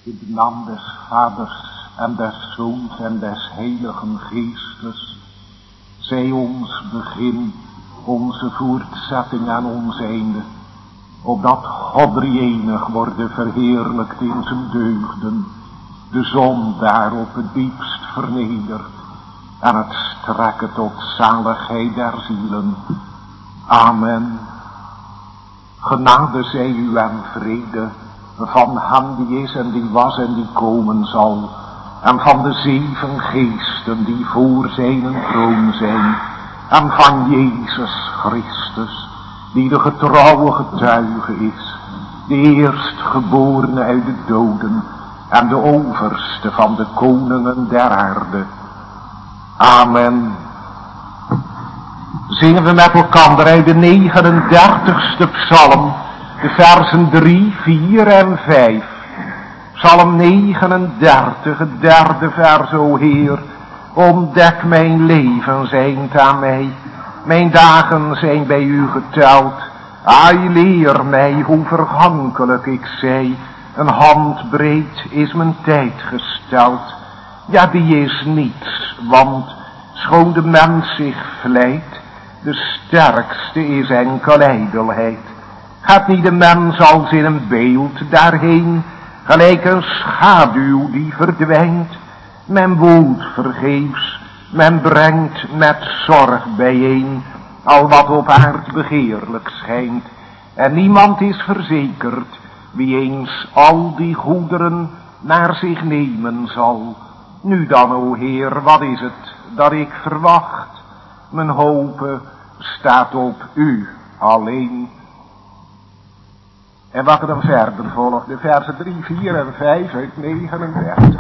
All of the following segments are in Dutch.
In de naam des Vaders en des Zoons en des Heiligen Geestes, zij ons begin, onze voortzetting en ons einde, opdat God drie-enig worden verheerlijkt in zijn deugden, de zon daarop het diepst vernedert en het strekken tot zaligheid der zielen. Amen. Genade zij u en vrede van hem die is en die was en die komen zal, en van de 7 geesten die voor zijn troon zijn, en van Jezus Christus, die de getrouwe getuige is, de eerstgeborene uit de doden en de overste van de koningen der aarde. Amen. Zingen we met elkaar uit de 39ste psalm, de versen 3, 4 en 5. Psalm 39, het 3e vers, o Heer, ontdek mijn leven zijnd aan mij. Mijn dagen zijn bij u geteld. Ai, leer mij hoe vergankelijk ik zij. Een handbreed is mijn tijd gesteld. Ja, die is niets, want schoon de mens zich vlijt, de sterkste is enkel ijdelheid. Gaat niet de mens als in een beeld daarheen, gelijk een schaduw die verdwijnt? Men woelt vergeefs, men brengt met zorg bijeen al wat op aard begeerlijk schijnt. En niemand is verzekerd wie eens al die goederen naar zich nemen zal. Nu dan, o Heer, wat is het dat ik verwacht? Mijn hoop staat op u alleen. En wat er dan verder volgt, de versen 3, 4 en 5 uit 39.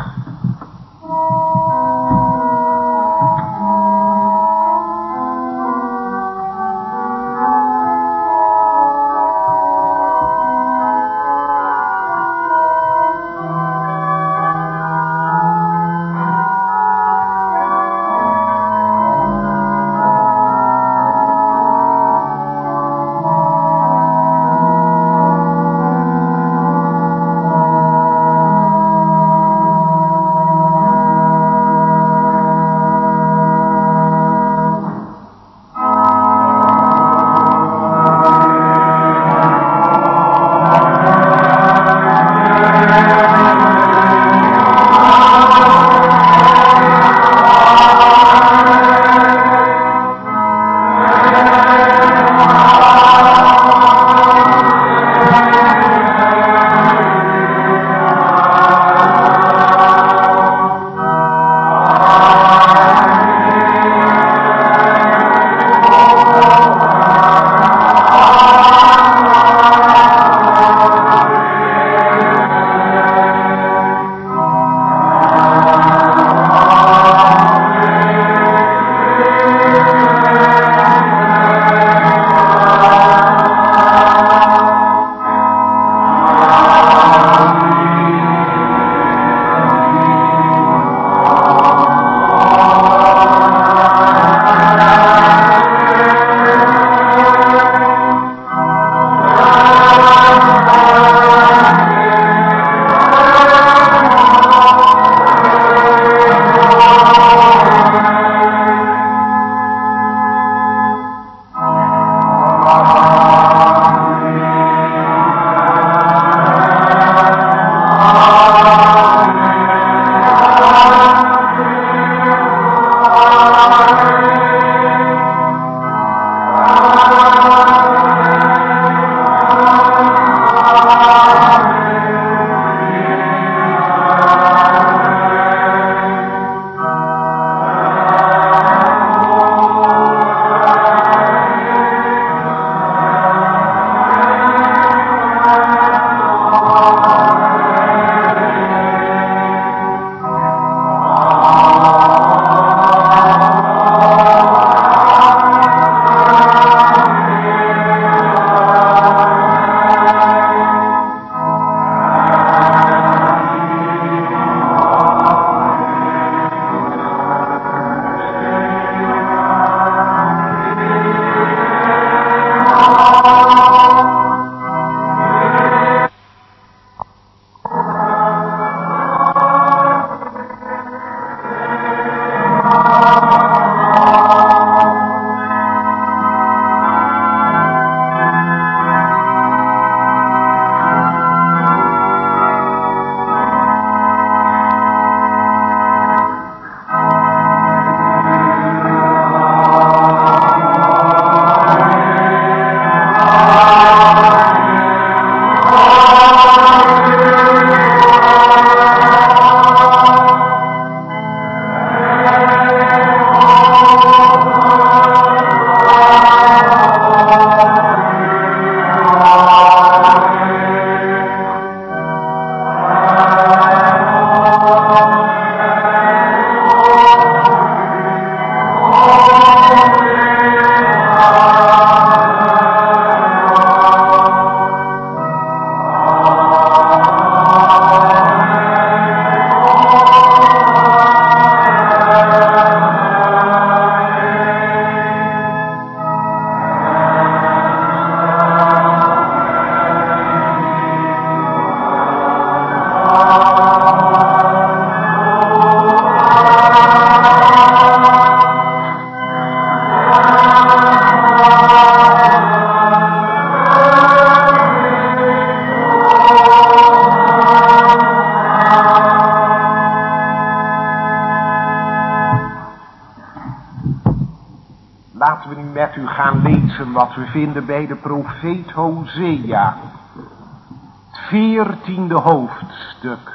u gaan lezen wat we vinden bij de profeet Hosea. Het 14e hoofdstuk.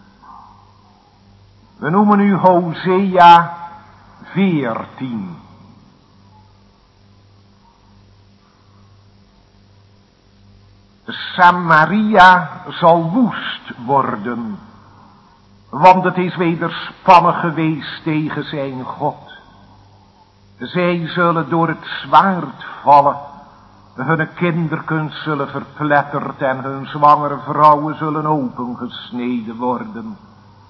We noemen nu Hosea 14. Samaria zal woest worden, want het is wederspannig geweest tegen zijn God. Zij zullen door het zwaard vallen, hun kinderkens zullen verpletterd en hun zwangere vrouwen zullen opengesneden worden.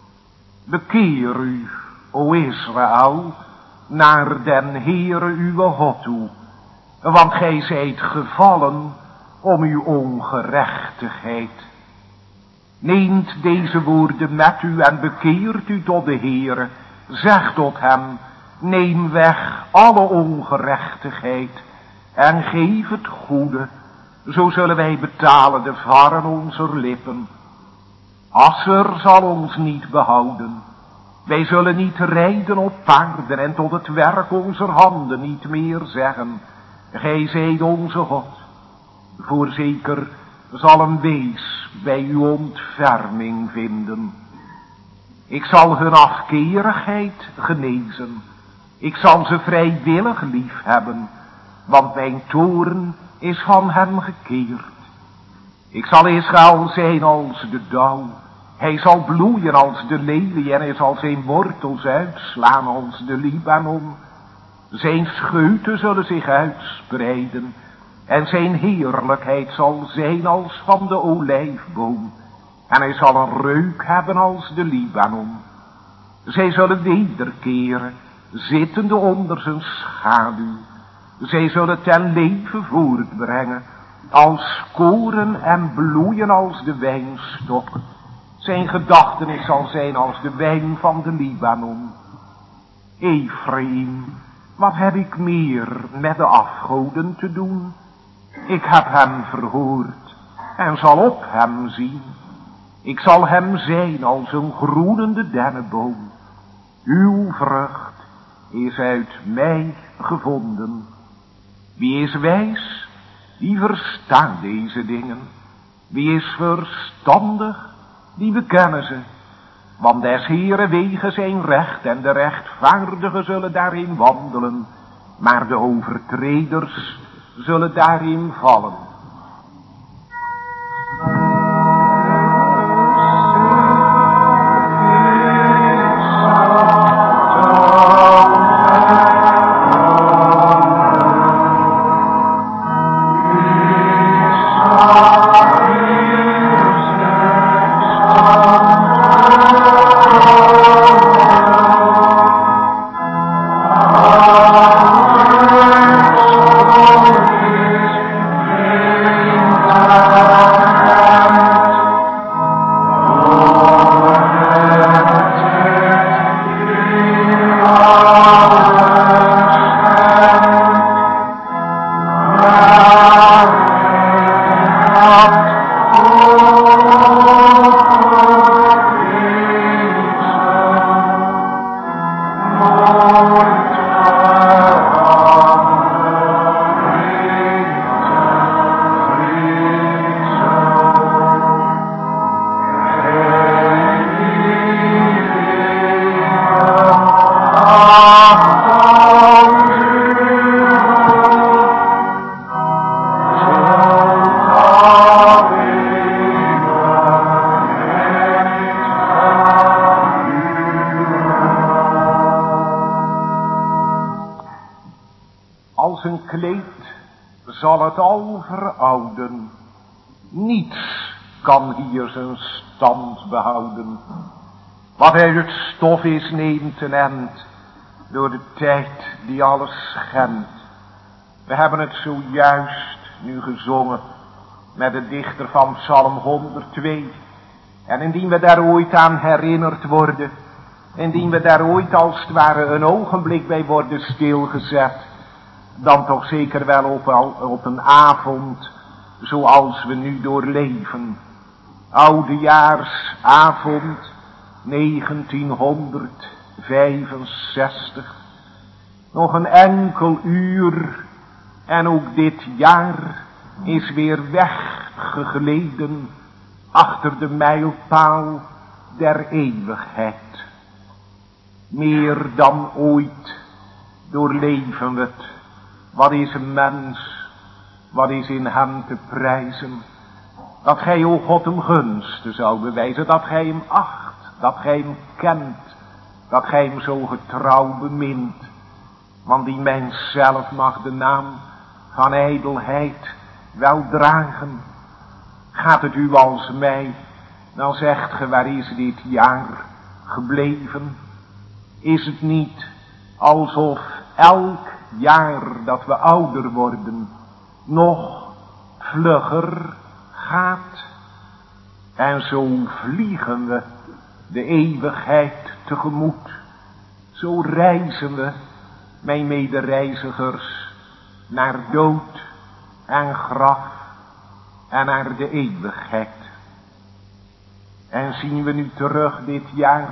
Bekeer u, o Israël, naar den Heere uw God toe, want gij zijt gevallen om uw ongerechtigheid. Neemt deze woorden met u en bekeert u tot de Heere, zeg tot hem, neem weg alle ongerechtigheid en geef het goede, zo zullen wij betalen de varen onze lippen. Asser zal ons niet behouden, wij zullen niet rijden op paarden en tot het werk onze handen niet meer zeggen, gij zijt onze God. Voorzeker zal een wees bij uw ontferming vinden. Ik zal hun afkerigheid genezen. Ik zal ze vrijwillig lief hebben, want mijn toorn is van hem gekeerd. Ik zal Israël zijn als de dauw. Hij zal bloeien als de lelie en hij zal zijn wortels uitslaan als de Libanon. Zijn scheuten zullen zich uitspreiden en zijn heerlijkheid zal zijn als van de olijfboom. En hij zal een reuk hebben als de Libanon. Zij zullen wederkeren, zittende onder zijn schaduw. Zij zullen ten leven voortbrengen, als koren en bloeien als de wijnstok. Zijn gedachtenis zal zijn als de wijn van de Libanon. Ephraim, wat heb ik meer met de afgoden te doen? Ik heb hem verhoord en zal op hem zien. Ik zal hem zijn als een groenende dennenboom. Uw vrucht is uit mij gevonden. Wie is wijs, die verstaat deze dingen. Wie is verstandig, die bekennen ze. Want des Heere wegen zijn recht en de rechtvaardigen zullen daarin wandelen. Maar de overtreders zullen daarin vallen. Als een kleed zal het al verouden. Niets kan hier zijn stand behouden. Wat uit het stof is neemt een end door de tijd die alles schendt. We hebben het zojuist nu gezongen met de dichter van Psalm 102. En indien we daar ooit aan herinnerd worden, indien we daar ooit als het ware een ogenblik bij worden stilgezet, dan toch zeker wel op een avond zoals we nu doorleven. Oudejaarsavond 1965. Nog een enkel uur En ook dit jaar is weer weggegleden achter de mijlpaal der eeuwigheid. Meer dan ooit doorleven we het. Wat is een mens? Wat is in hem te prijzen? Dat gij, o God, hem gunsten zou bewijzen. Dat gij hem acht. Dat gij hem kent. Dat gij hem zo getrouw bemint. Want die mens zelf mag de naam van ijdelheid wel dragen. Gaat het u als mij, dan zegt ge, waar is dit jaar gebleven? Is het niet alsof elk jaar dat we ouder worden nog vlugger gaat? En zo vliegen we de eeuwigheid tegemoet. Zo reizen we, mijn medereizigers, naar dood en graf en naar de eeuwigheid. En zien we nu terug dit jaar,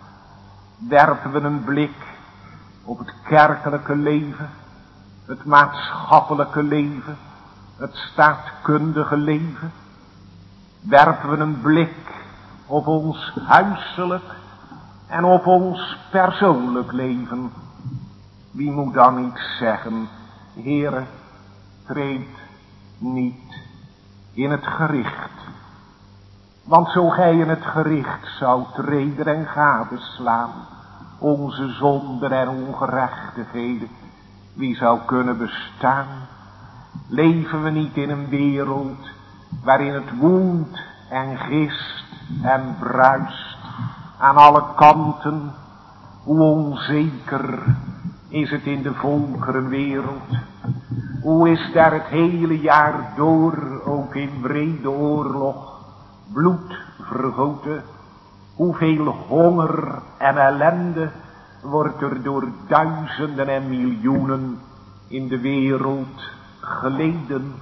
werpen we een blik op het kerkelijke leven, het maatschappelijke leven, het staatkundige leven. Werpen we een blik op ons huiselijk en op ons persoonlijk leven. Wie moet dan niet zeggen, Heere, treed niet in het gericht. Want zo gij in het gericht zou treden en gadeslaan, onze zonden en ongerechtigheden, wie zou kunnen bestaan? Leven we niet in een wereld waarin het woedt en gist en bruist aan alle kanten? Hoe onzeker is het in de volkerenwereld? Hoe is daar het hele jaar door, ook in wrede oorlog, bloed vergoten? Hoeveel honger en ellende wordt er door duizenden en miljoenen in de wereld geleden?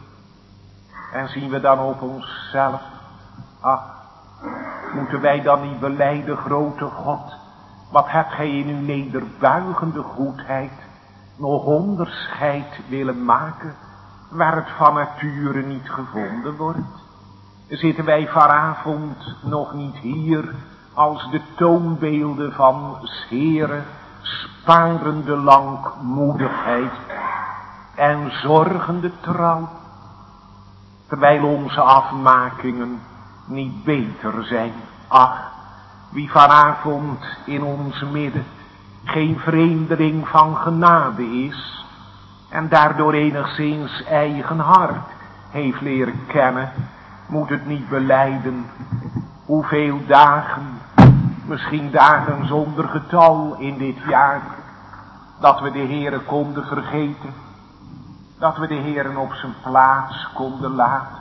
En zien we dan op onszelf, ach, moeten wij dan niet belijden, grote God, wat hebt gij in uw nederbuigende goedheid nog onderscheid willen maken, waar het van nature niet gevonden wordt? Zitten wij vanavond nog niet hier als de toonbeelden van 's Heeren sparende langmoedigheid en zorgende trouw, terwijl onze afmakingen niet beter zijn? Ach, wie vanavond in ons midden geen vreemdeling van genade is en daardoor enigszins eigen hart heeft leren kennen, moet het niet belijden hoeveel dagen, misschien dagen zonder getal in dit jaar, dat we de Heere konden vergeten, dat we de Heeren op zijn plaats konden laten.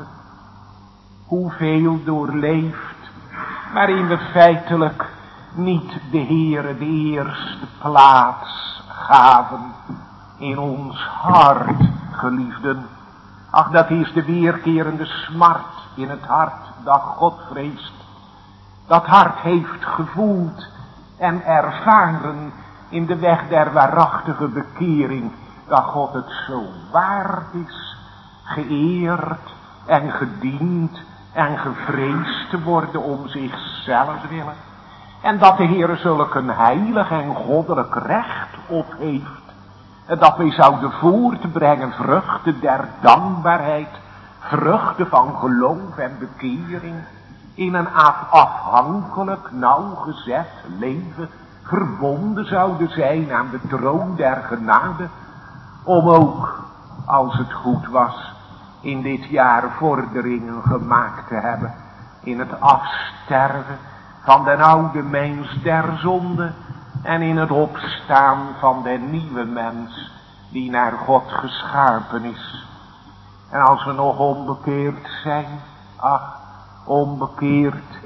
Hoeveel doorleefd, waarin we feitelijk niet de Heere de eerste plaats gaven in ons hart, geliefden. Ach, dat is de weerkerende smart in het hart dat God vreest. Dat hart heeft gevoeld en ervaren in de weg der waarachtige bekering, dat God het zo waard is, geëerd en gediend en gevreesd te worden om zichzelf willen. En dat de Heere zulk een heilig en goddelijk recht op heeft, dat wij zouden voortbrengen vruchten der dankbaarheid, vruchten van geloof en bekering, in een afhankelijk, nauwgezet leven, verbonden zouden zijn aan de troon der genade, om ook, als het goed was, in dit jaar vorderingen gemaakt te hebben in het afsterven van den oude mens der zonde en in het opstaan van den nieuwe mens die naar God geschapen is. En als we nog onbekeerd zijn, ach, onbekeerd,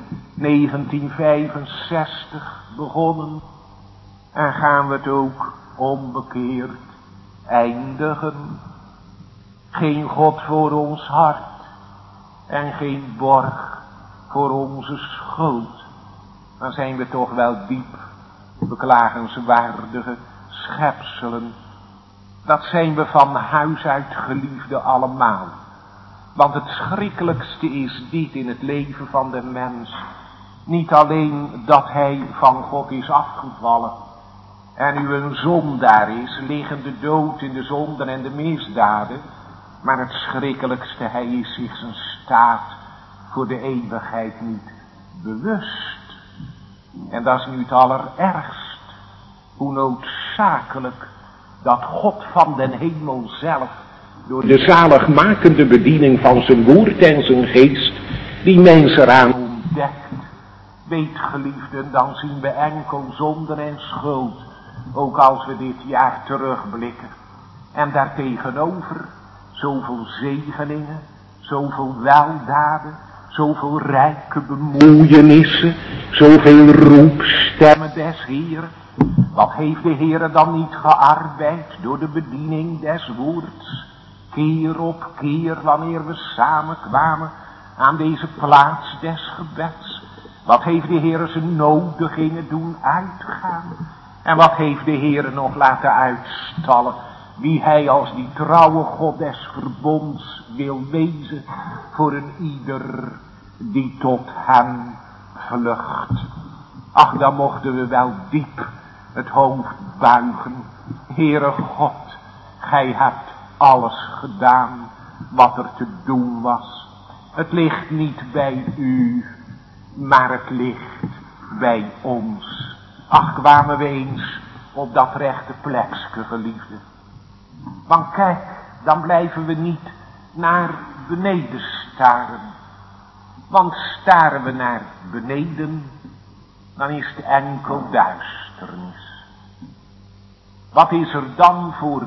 1965 begonnen, en gaan we het ook onbekeerd eindigen. Geen God voor ons hart en geen borg voor onze schuld, dan zijn we toch wel diep beklagenswaardige schepselen. Dat zijn we van huis uit, geliefde, allemaal. Want het schrikkelijkste is dit in het leven van de mens. Niet alleen dat hij van God is afgevallen en nu een zondaar is, liggende dood in de zonden en de misdaden. Maar het schrikkelijkste, hij is zich zijn staat voor de eeuwigheid niet bewust. En dat is nu het allerergst. Hoe noodzakelijk dat God van den hemel zelf, door de zaligmakende bediening van zijn woord en zijn geest, die mensen eraan ontdekt. Weet, geliefden, dan zien we enkel zonde en schuld, ook als we dit jaar terugblikken. En daartegenover zoveel zegeningen, zoveel weldaden, zoveel rijke bemoeienissen, zoveel roepstemmen des Heeren. Wat heeft de Heere dan niet gearbeid door de bediening des woords? Keer op keer wanneer we samenkwamen aan deze plaats des gebeds. Wat heeft de Heere zijn nodigingen doen uitgaan? En wat heeft de Heere nog laten uitstallen? Wie hij als die trouwe God des verbonds wil wezen voor een ieder die tot hem vlucht. Ach, dan mochten we wel diep het hoofd buigen. Heere God, gij hebt alles gedaan wat er te doen was. Het ligt niet bij u, maar het ligt bij ons. Ach, kwamen we eens op dat rechte plekske, geliefde. Want kijk, dan blijven we niet naar beneden staren. Want staren we naar beneden, dan is het enkel duisternis. Wat is er dan voor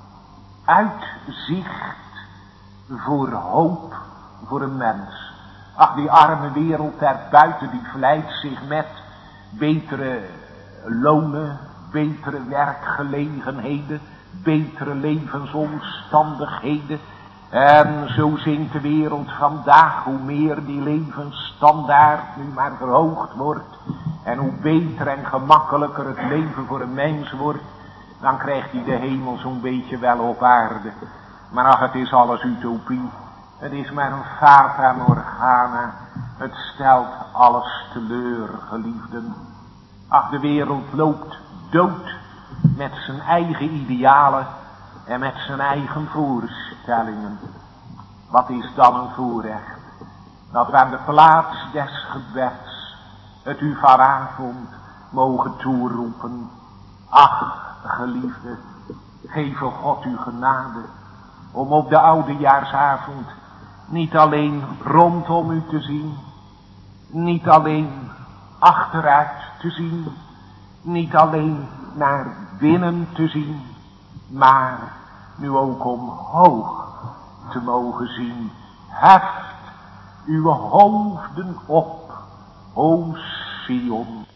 uitzicht, voor hoop, voor een mens? Ach, die arme wereld daarbuiten, die vlijt zich met betere lonen, betere werkgelegenheden, betere levensomstandigheden. En zo zingt de wereld vandaag, hoe meer die levensstandaard nu maar verhoogd wordt, en hoe beter en gemakkelijker het leven voor een mens wordt, dan krijgt hij de hemel zo'n beetje wel op aarde. Maar ach, het is alles utopie. Het is maar een fata morgana. Het stelt alles teleur, geliefden. Ach, de wereld loopt dood met zijn eigen idealen en met zijn eigen voorstellingen. Wat is dan een voorrecht? Dat we aan de plaats des gebeds het u vanavond mogen toeroepen. Ach, geliefde, geef God uw genade om op de oudejaarsavond niet alleen rondom u te zien, niet alleen achteruit te zien, niet alleen naar binnen te zien, maar nu ook omhoog te mogen zien. Heft uw hoofden op, o Sion,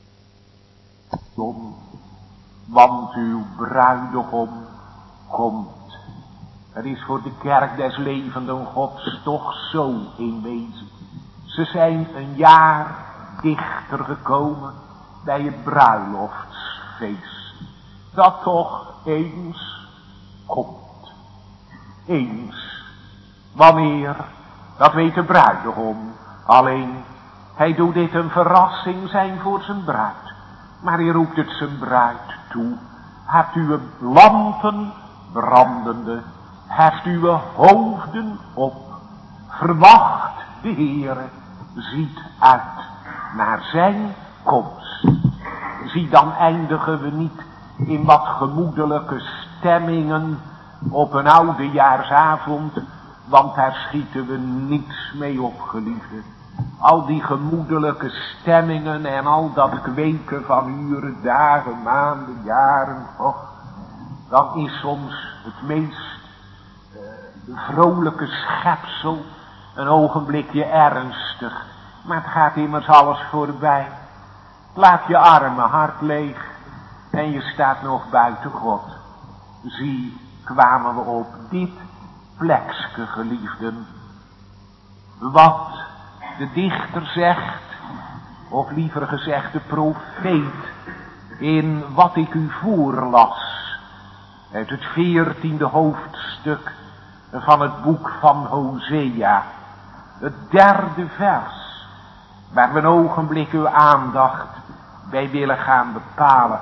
want uw bruidegom komt. Het is voor de kerk des levenden Gods toch zo in wezen. Ze zijn een jaar dichter gekomen bij het bruiloftsfeest. Dat toch eens komt. Eens. Wanneer? Dat weet de bruidegom. Alleen, hij doet dit een verrassing zijn voor zijn bruid. Maar hij roept het zijn bruid toe. Hebt uw lampen brandende. Heft uw hoofden op. Verwacht de Heere. Ziet uit naar zijn komst. Zie, dan eindigen we niet in wat gemoedelijke stemmingen op een oudejaarsavond, want daar schieten we niets mee op, geliefde. Al die gemoedelijke stemmingen en al dat kweken van uren, dagen, maanden, jaren, dan is soms het meest vrolijke schepsel een ogenblikje ernstig. Maar het gaat immers alles voorbij. Laat je arme hart leeg en je staat nog buiten God. Zie, kwamen we op dit plekske, geliefden. Wat de dichter zegt, of liever gezegd de profeet, in wat ik u voorlas. uit het 14e hoofdstuk van het boek van Hosea, het 3e vers, waar we een ogenblik uw aandacht bij willen gaan bepalen.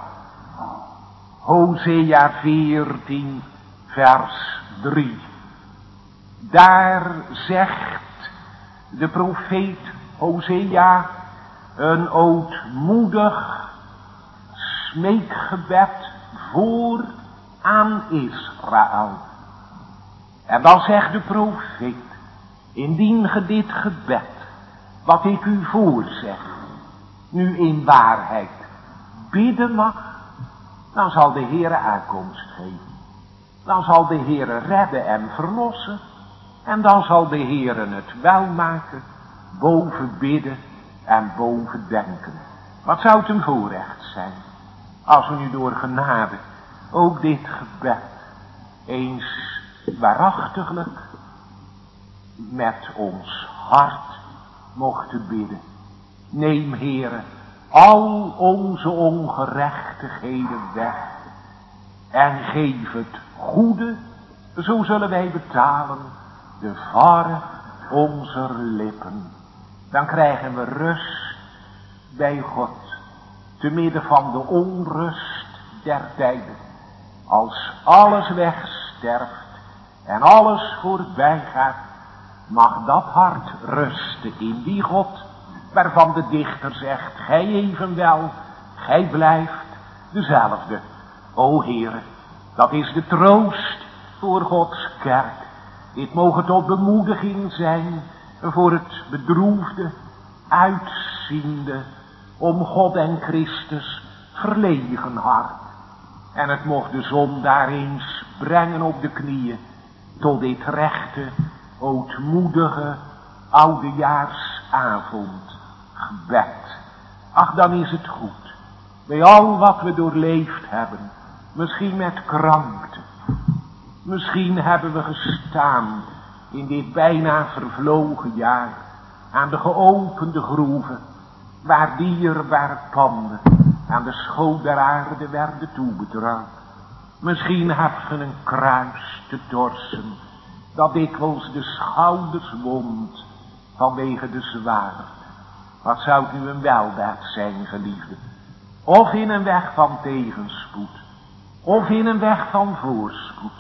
Hosea 14 vers 3. Daar zegt de profeet Hosea een ootmoedig smeekgebed voor aan Israël. En dan zegt de profeet, indien ge dit gebed, wat ik u voorzeg, nu in waarheid bidden mag, dan zal de Heere aankomst geven. Dan zal de Heere redden en verlossen. En dan zal de Heere het wel maken, boven bidden en boven denken. Wat zou het een voorrecht zijn, als we nu door genade ook dit gebed eens waarachtiglijk met ons hart mochten bidden. Neem, Heere, al onze ongerechtigheden weg en geef het goede, zo zullen wij betalen de varf onze lippen. Dan krijgen we rust bij God, te midden van de onrust der tijden. Als alles wegsterft en alles voorbij gaat, mag dat hart rusten in die God, waarvan de dichter zegt, gij evenwel, gij blijft dezelfde. O Heere, dat is de troost voor Gods kerk. Dit mogen tot bemoediging zijn voor het bedroefde, uitziende, om God en Christus verlegen hart. En het mocht de zondaar eens brengen op de knieën tot dit rechte, ootmoedige, oudejaarsavond gebed. Ach, dan is het goed, bij al wat we doorleefd hebben, misschien met krankte, misschien hebben we gestaan in dit bijna vervlogen jaar aan de geopende groeven, waar dierbare panden aan de schoot der aarde werden toebetrouwd. Misschien heb je een kruis te torsen, dat dikwijls de schouders wond vanwege de zwaarte. Wat zou het nu een weldaad zijn, geliefde? Of in een weg van tegenspoed, of in een weg van voorspoed,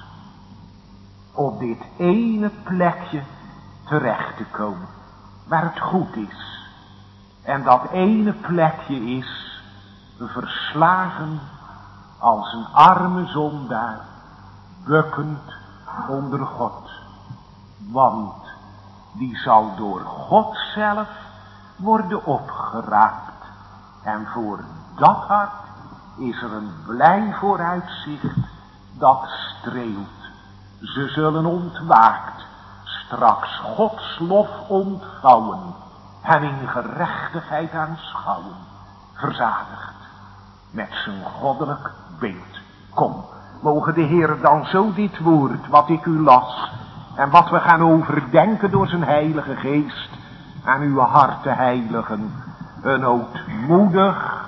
op dit ene plekje terecht te komen, waar het goed is. En dat ene plekje is verslagen als een arme zondaar, bukkend onder God. Want die zal door God zelf worden opgeraapt. En voor dat hart is er een blij vooruitzicht dat streelt. Ze zullen ontwaakt straks Gods lof ontvouwen en in gerechtigheid aanschouwen, verzadigd met zijn goddelijk beeld. Kom, mogen de Heer dan zo dit woord wat ik u las en wat we gaan overdenken door zijn heilige geest aan uw harten heiligen, een ootmoedig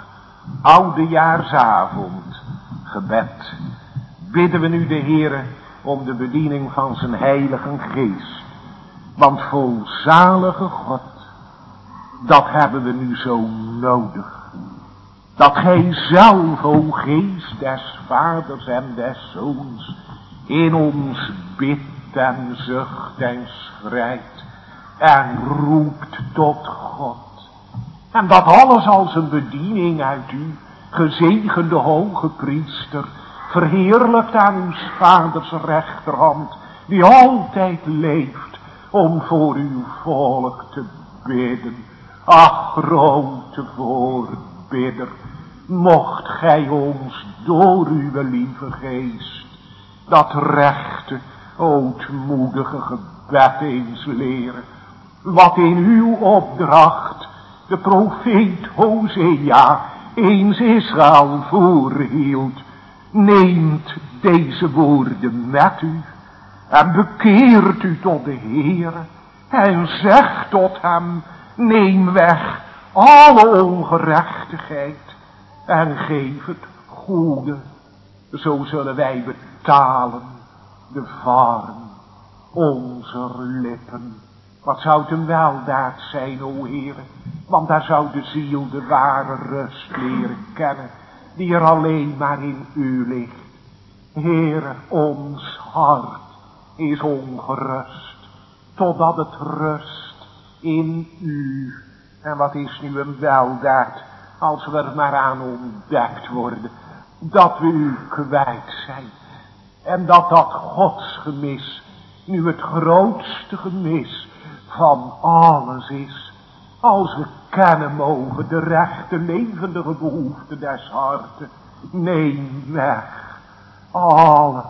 oudejaarsavond gebed. Bidden we nu de Heere om de bediening van zijn heilige geest. Want volzalige God, dat hebben we nu zo nodig. Dat gij zelf, o geest des vaders en des zoons, in ons bidt en zucht en schrijdt en roept tot God. En dat alles als een bediening uit u, gezegende hoge priester, verheerlijkt aan uw vaders rechterhand, die altijd leeft om voor uw volk te bidden. Ach, grote voorbidder, mocht gij ons door uw lieve geest dat rechte, ootmoedige gebed eens leren, wat in uw opdracht de profeet Hosea eens Israël voorhield. Neemt deze woorden met u en bekeert u tot de Heere en zegt tot hem, neem weg alle ongerechtigheid en geef het goede. Zo zullen wij betalen de vorm onze lippen. Wat zou het een weldaad zijn, o Heere, want daar zou de ziel de ware rust leren kennen, die er alleen maar in u ligt. Heere, ons hart is ongerust, totdat het rust in u. En wat is nu een weldaad, als we er maar aan ontdekt worden, dat we u kwijt zijn. En dat godsgemis nu het grootste gemis van alles is. Als we kennen mogen de rechte levendige behoefte des harten. Neem weg alle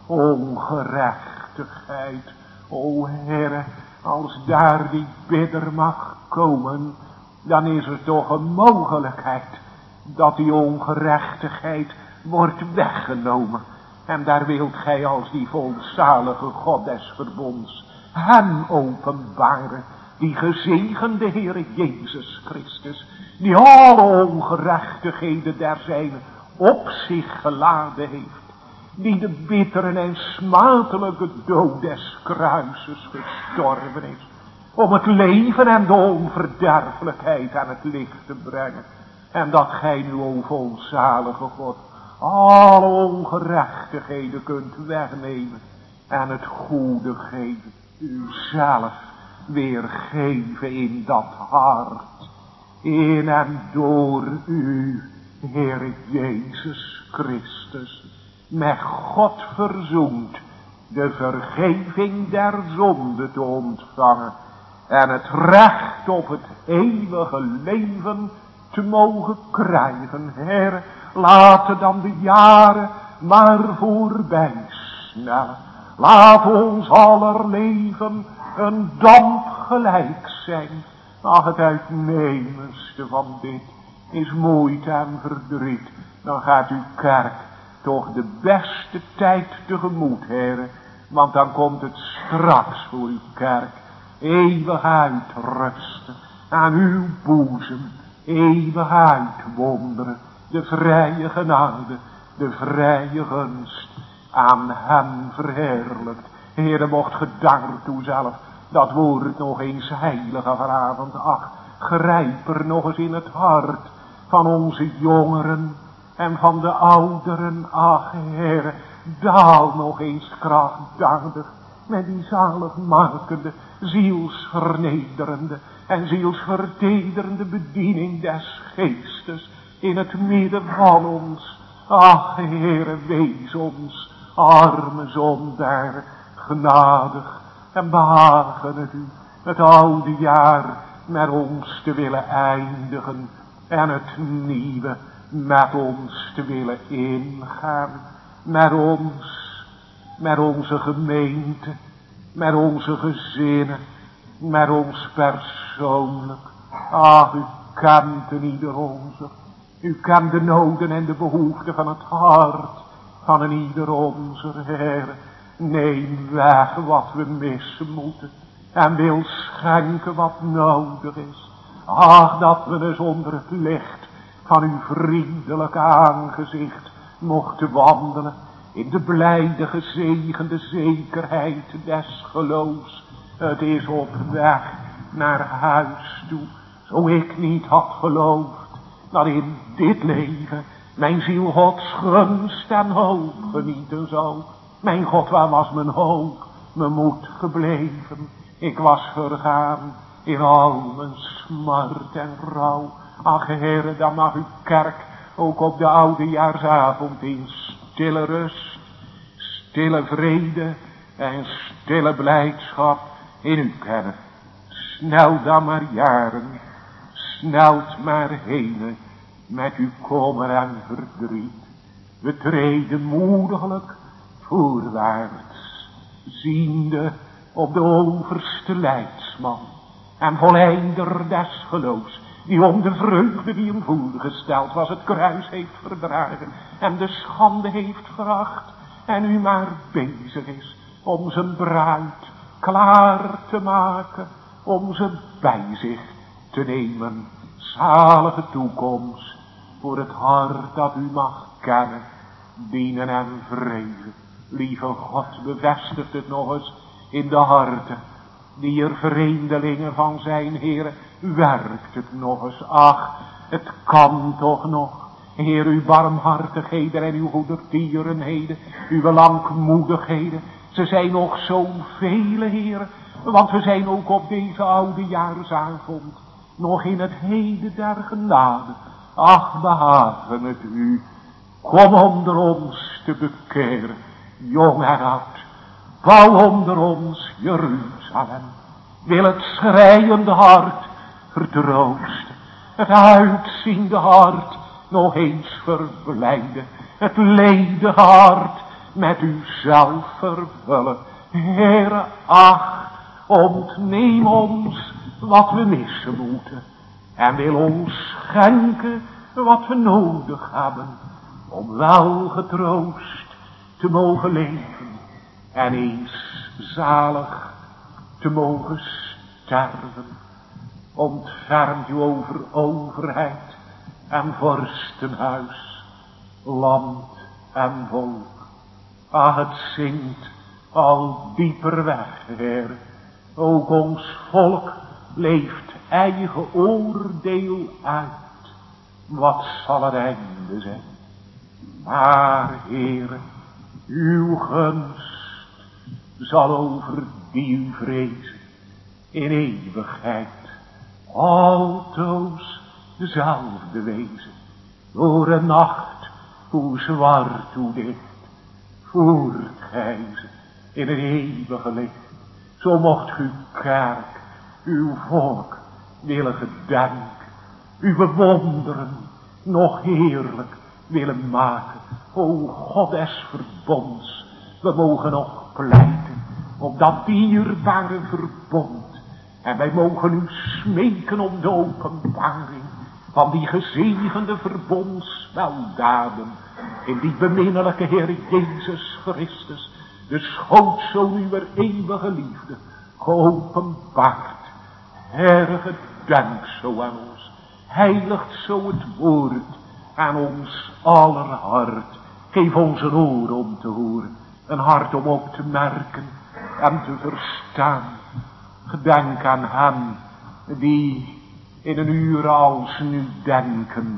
ongerechtigheid. O Heere, als daar die bidder mag komen, dan is er toch een mogelijkheid dat die ongerechtigheid wordt weggenomen. En daar wilt gij als die volzalige God des verbonds hem openbaren, die gezegende Heere Jezus Christus, die alle ongerechtigheden der zijnen op zich geladen heeft, die de bittere en smatelijke dood des kruises gestorven is, om het leven en de onverderfelijkheid aan het licht te brengen. En dat gij nu, o volzalige God, alle ongerechtigheden kunt wegnemen en het goede geven, uzelf weer geven in dat hart, in en door u, Heere Jezus Christus, met God verzoend, de vergeving der zonde te ontvangen en het recht op het eeuwige leven te mogen krijgen. Heere, laten dan de jaren maar voorbij snellen. Laat ons aller leven een damp gelijk zijn. Ach, het uitnemendste van dit is moeite en verdriet. Dan gaat uw kerk toch de beste tijd tegemoet, Heere. Want dan komt het straks voor uw kerk eeuwig uitrusten aan uw boezem. Eeuwig uitwonderen, de vrije genade, de vrije gunst, aan hem verheerlijkt. Heere, mocht ge daartoe zelf dat woord nog eens heilige vanavond, ach, grijp er nog eens in het hart van onze jongeren en van de ouderen, ach Heere, daal nog eens krachtdadig met die zaligmakende, zielsvernederende en zielsvertederende bediening des geestes in het midden van ons. Ach Heere, wees ons arme zondaar genadig en behagen het u het oude jaar met ons te willen eindigen en het nieuwe met ons te willen ingaan, met onze gemeente, met onze gezinnen, met ons persoonlijk. Ach, u kent een ieder onze. U kent de noden en de behoeften van het hart van een ieder onze, Heer. Neem weg wat we missen moeten en wil schenken wat nodig is. Ach, dat we dus onder het licht van uw vriendelijke aangezicht mochten wandelen in de blijde gezegende zekerheid des geloofs. Het is op weg naar huis toe, zo ik niet had geloofd dat in dit leven mijn ziel Gods gunst en hoop genieten zou. Mijn God, waar was mijn hoop, mijn moed gebleven? Ik was vergaan in al mijn smart en rouw. Ach Heere, dan mag uw kerk ook op de oudejaarsavond in stille rust, stille vrede en stille blijdschap in u kennen. Snel dan maar jaren, snelt maar heen met uw kommer en verdriet. We treden moediglijk voorwaarts, ziende op de overste leidsman en voleinder des geloofs, die om de vreugde die hem voorgesteld was het kruis heeft verdragen en de schande heeft veracht en nu maar bezig is om zijn bruid klaar te maken, om ze bij zich te nemen. Zalige toekomst voor het hart dat u mag kennen dienen en vrezen. Lieve God, bevestigt het nog eens in de harten die er vreemdelingen van zijn, Heere. Werkt het nog eens, ach, het kan toch nog. Heer, uw barmhartigheden en uw goedertierenheden, uw langmoedigheden, ze zijn nog zo vele, Heer, want we zijn ook op deze oudejaarsavond nog in het heden der genade. Ach, behagen het u, kom onder ons te bekeren, jong en oud, bouw onder ons Jeruzalem, wil het schreiende hart vertroosten, het uitziende hart nog eens verblijden, het ledige hart met uzelf vervullen. Heere, ach, ontneem ons wat we missen moeten en wil ons schenken wat we nodig hebben om wel getroost te mogen leven en eens zalig te mogen sterven. Ontfermt u over overheid en vorstenhuis, land en volk. Ah, het zingt al dieper weg, Heer. Ook ons volk leeft eigen oordeel uit. Wat zal het einde zijn? Maar, Heer, uw gunst zal over die u vrezen in eeuwigheid altoos dezelfde wezen. Door een nacht, hoe zwart, hoe dicht, voert gij ze in het eeuwige licht. Zo mocht uw kerk, uw volk willen gedenken, uw wonderen nog heerlijk willen maken. O God des verbonds, we mogen nog pleiten op dat dierbare verbond. En wij mogen u smeken om de openbaring van die gezegende verbondsweldaden in die beminnelijke Heer Jezus Christus, de schootzoon uw eeuwige liefde, geopenbaard. Heere, gedenk zo aan ons, heiligt zo het woord aan ons aller hart. Geef ons een oor om te horen, een hart om op te merken en te verstaan. Gedenk aan hen die in een uur als nu denken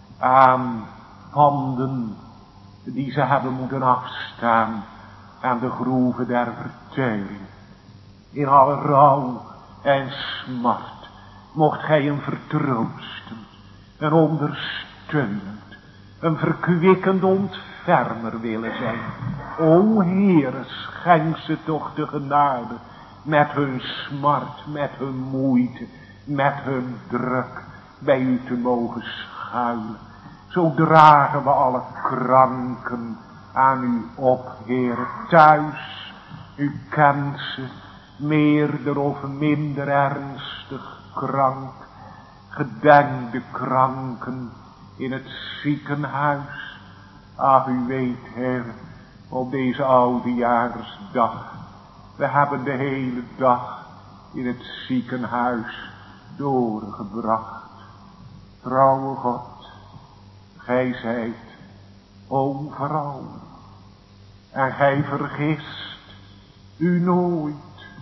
aan panden die ze hebben moeten afstaan aan de groeven der vertuiging. In alle rouw en smart mocht gij een vertroostend, een ondersteunend, een verkwikkend ontfermer willen zijn. O Heere, schenk ze toch de genade met hun smart, met hun moeite, met hun druk bij u te mogen schuilen. Zo dragen we alle kranken aan u op, Heere, thuis. U kent ze, meerder of minder ernstig krank. Gedenk de kranken in het ziekenhuis. Ach, u weet, Heer, op deze oudejaarsdag, we hebben de hele dag in het ziekenhuis doorgebracht. Trouwe God, gij zijt overal en gij vergist u nooit.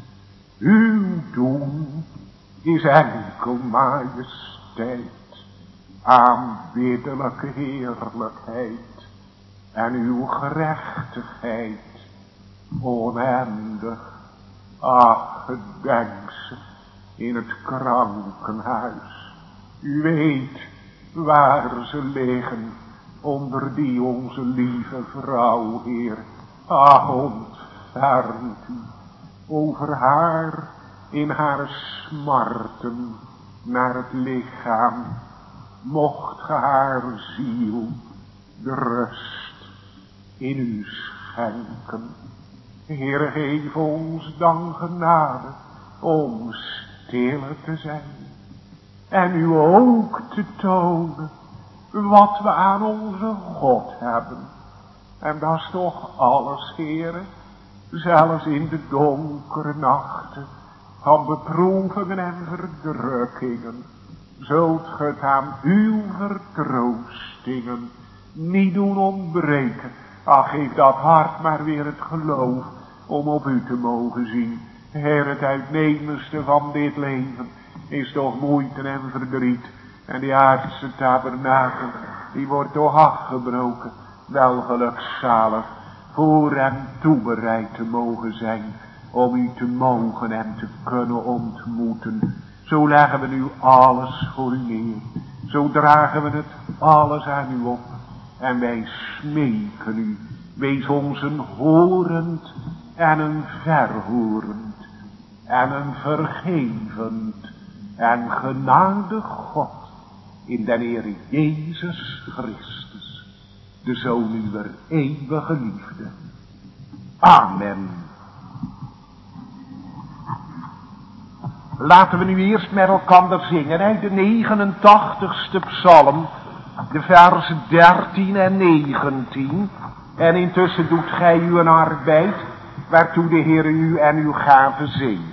Uw doen is enkel majesteit, aanbiddelijke heerlijkheid en uw gerechtigheid oneindig. Ach, gedenk ze in het krankenhuis. U weet waar ze liggen, onder die onze lieve vrouw, Heer. Ach, ontfermt u over haar in haar smarten naar het lichaam. Mocht ge haar ziel de rust in u schenken. Heere, geef ons dan genade om stille te zijn en u ook te tonen wat we aan onze God hebben. En dat is toch alles, Heere, zelfs in de donkere nachten van beproevingen en verdrukkingen, zult ge het aan uw vertroostingen niet doen ontbreken. Ach, geef dat hart maar weer het geloof om op u te mogen zien. Heer, het uitnemendste van dit leven is toch moeite en verdriet. En die aardse tabernakel, die wordt toch afgebroken. Wel gelukzalig voor hem toebereid te mogen zijn. Om u te mogen en te kunnen ontmoeten. Zo leggen we nu alles voor u neer. Zo dragen we het alles aan u op. En wij smeken u. Wees ons een horend en een verhorend. En een vergevend en genadig God. In den Heer Jezus Christus. De Zoon uwer eeuwige liefde. Amen. Laten we nu eerst met elkaar zingen uit de 89ste psalm, de versen 13 en 19. En intussen doet gij uw arbeid, waartoe de Heer u en uw gave zegen.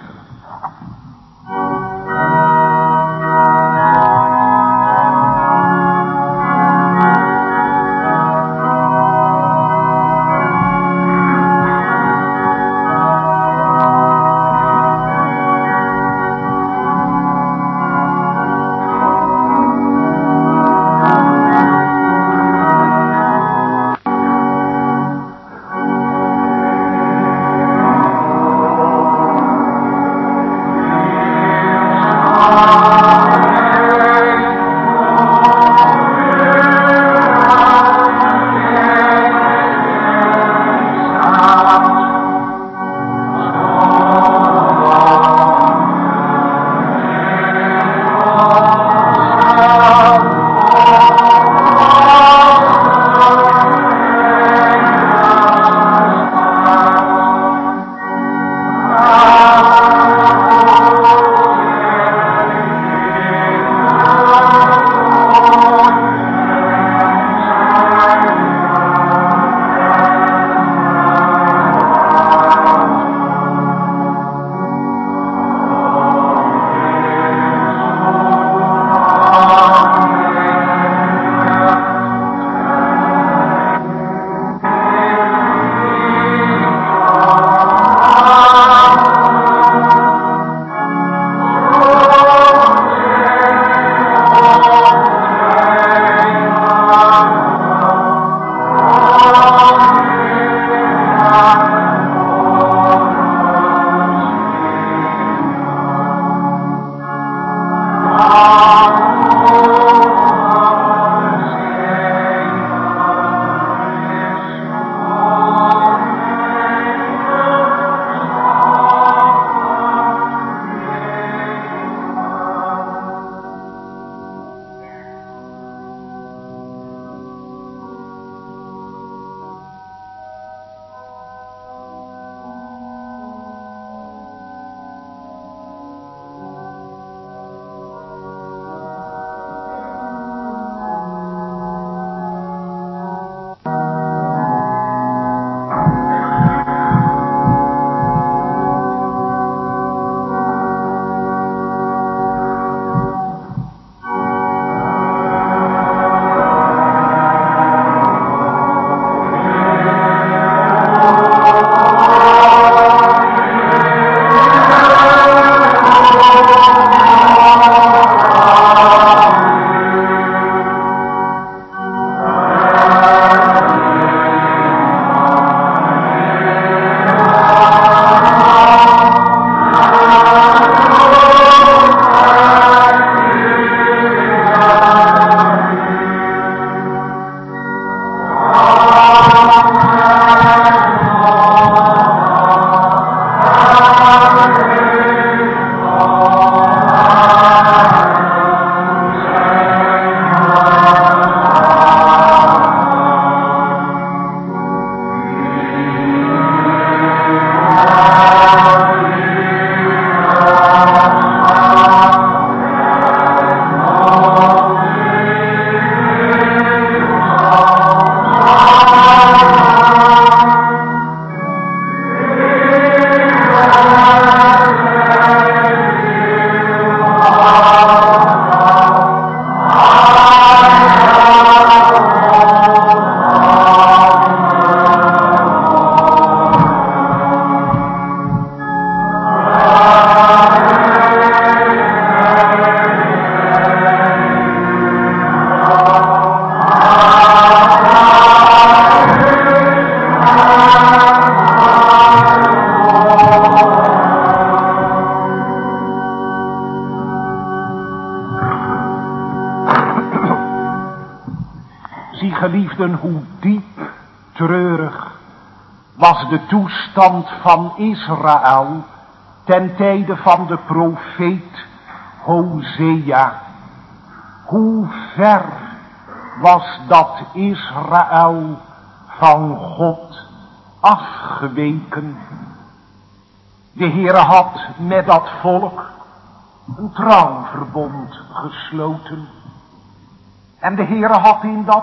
geliefden, hoe diep treurig was de toestand van Israël ten tijde van de profeet Hosea. Hoe ver was dat Israël van God afgeweken. De Heere had met dat volk een trouwverbond gesloten. En de Heere had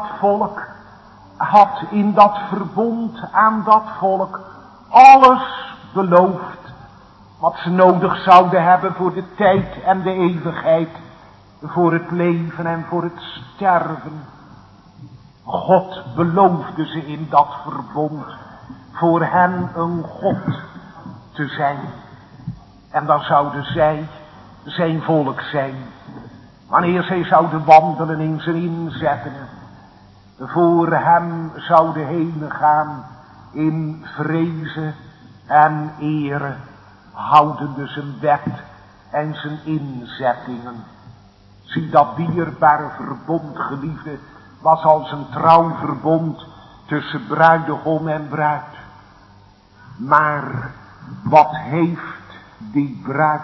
in dat verbond aan dat volk alles beloofd wat ze nodig zouden hebben voor de tijd en de eeuwigheid, voor het leven en voor het sterven. God beloofde ze in dat verbond voor hen een God te zijn. En dan zouden zij zijn volk zijn. Wanneer zij zouden wandelen in zijn inzettingen. Voor hem zouden heen gaan in vrezen en ere. Houdende zijn wet en zijn inzettingen. Zie, dat dierbare verbond, geliefde, was als een trouwverbond tussen bruidegom en bruid. Maar wat heeft die bruid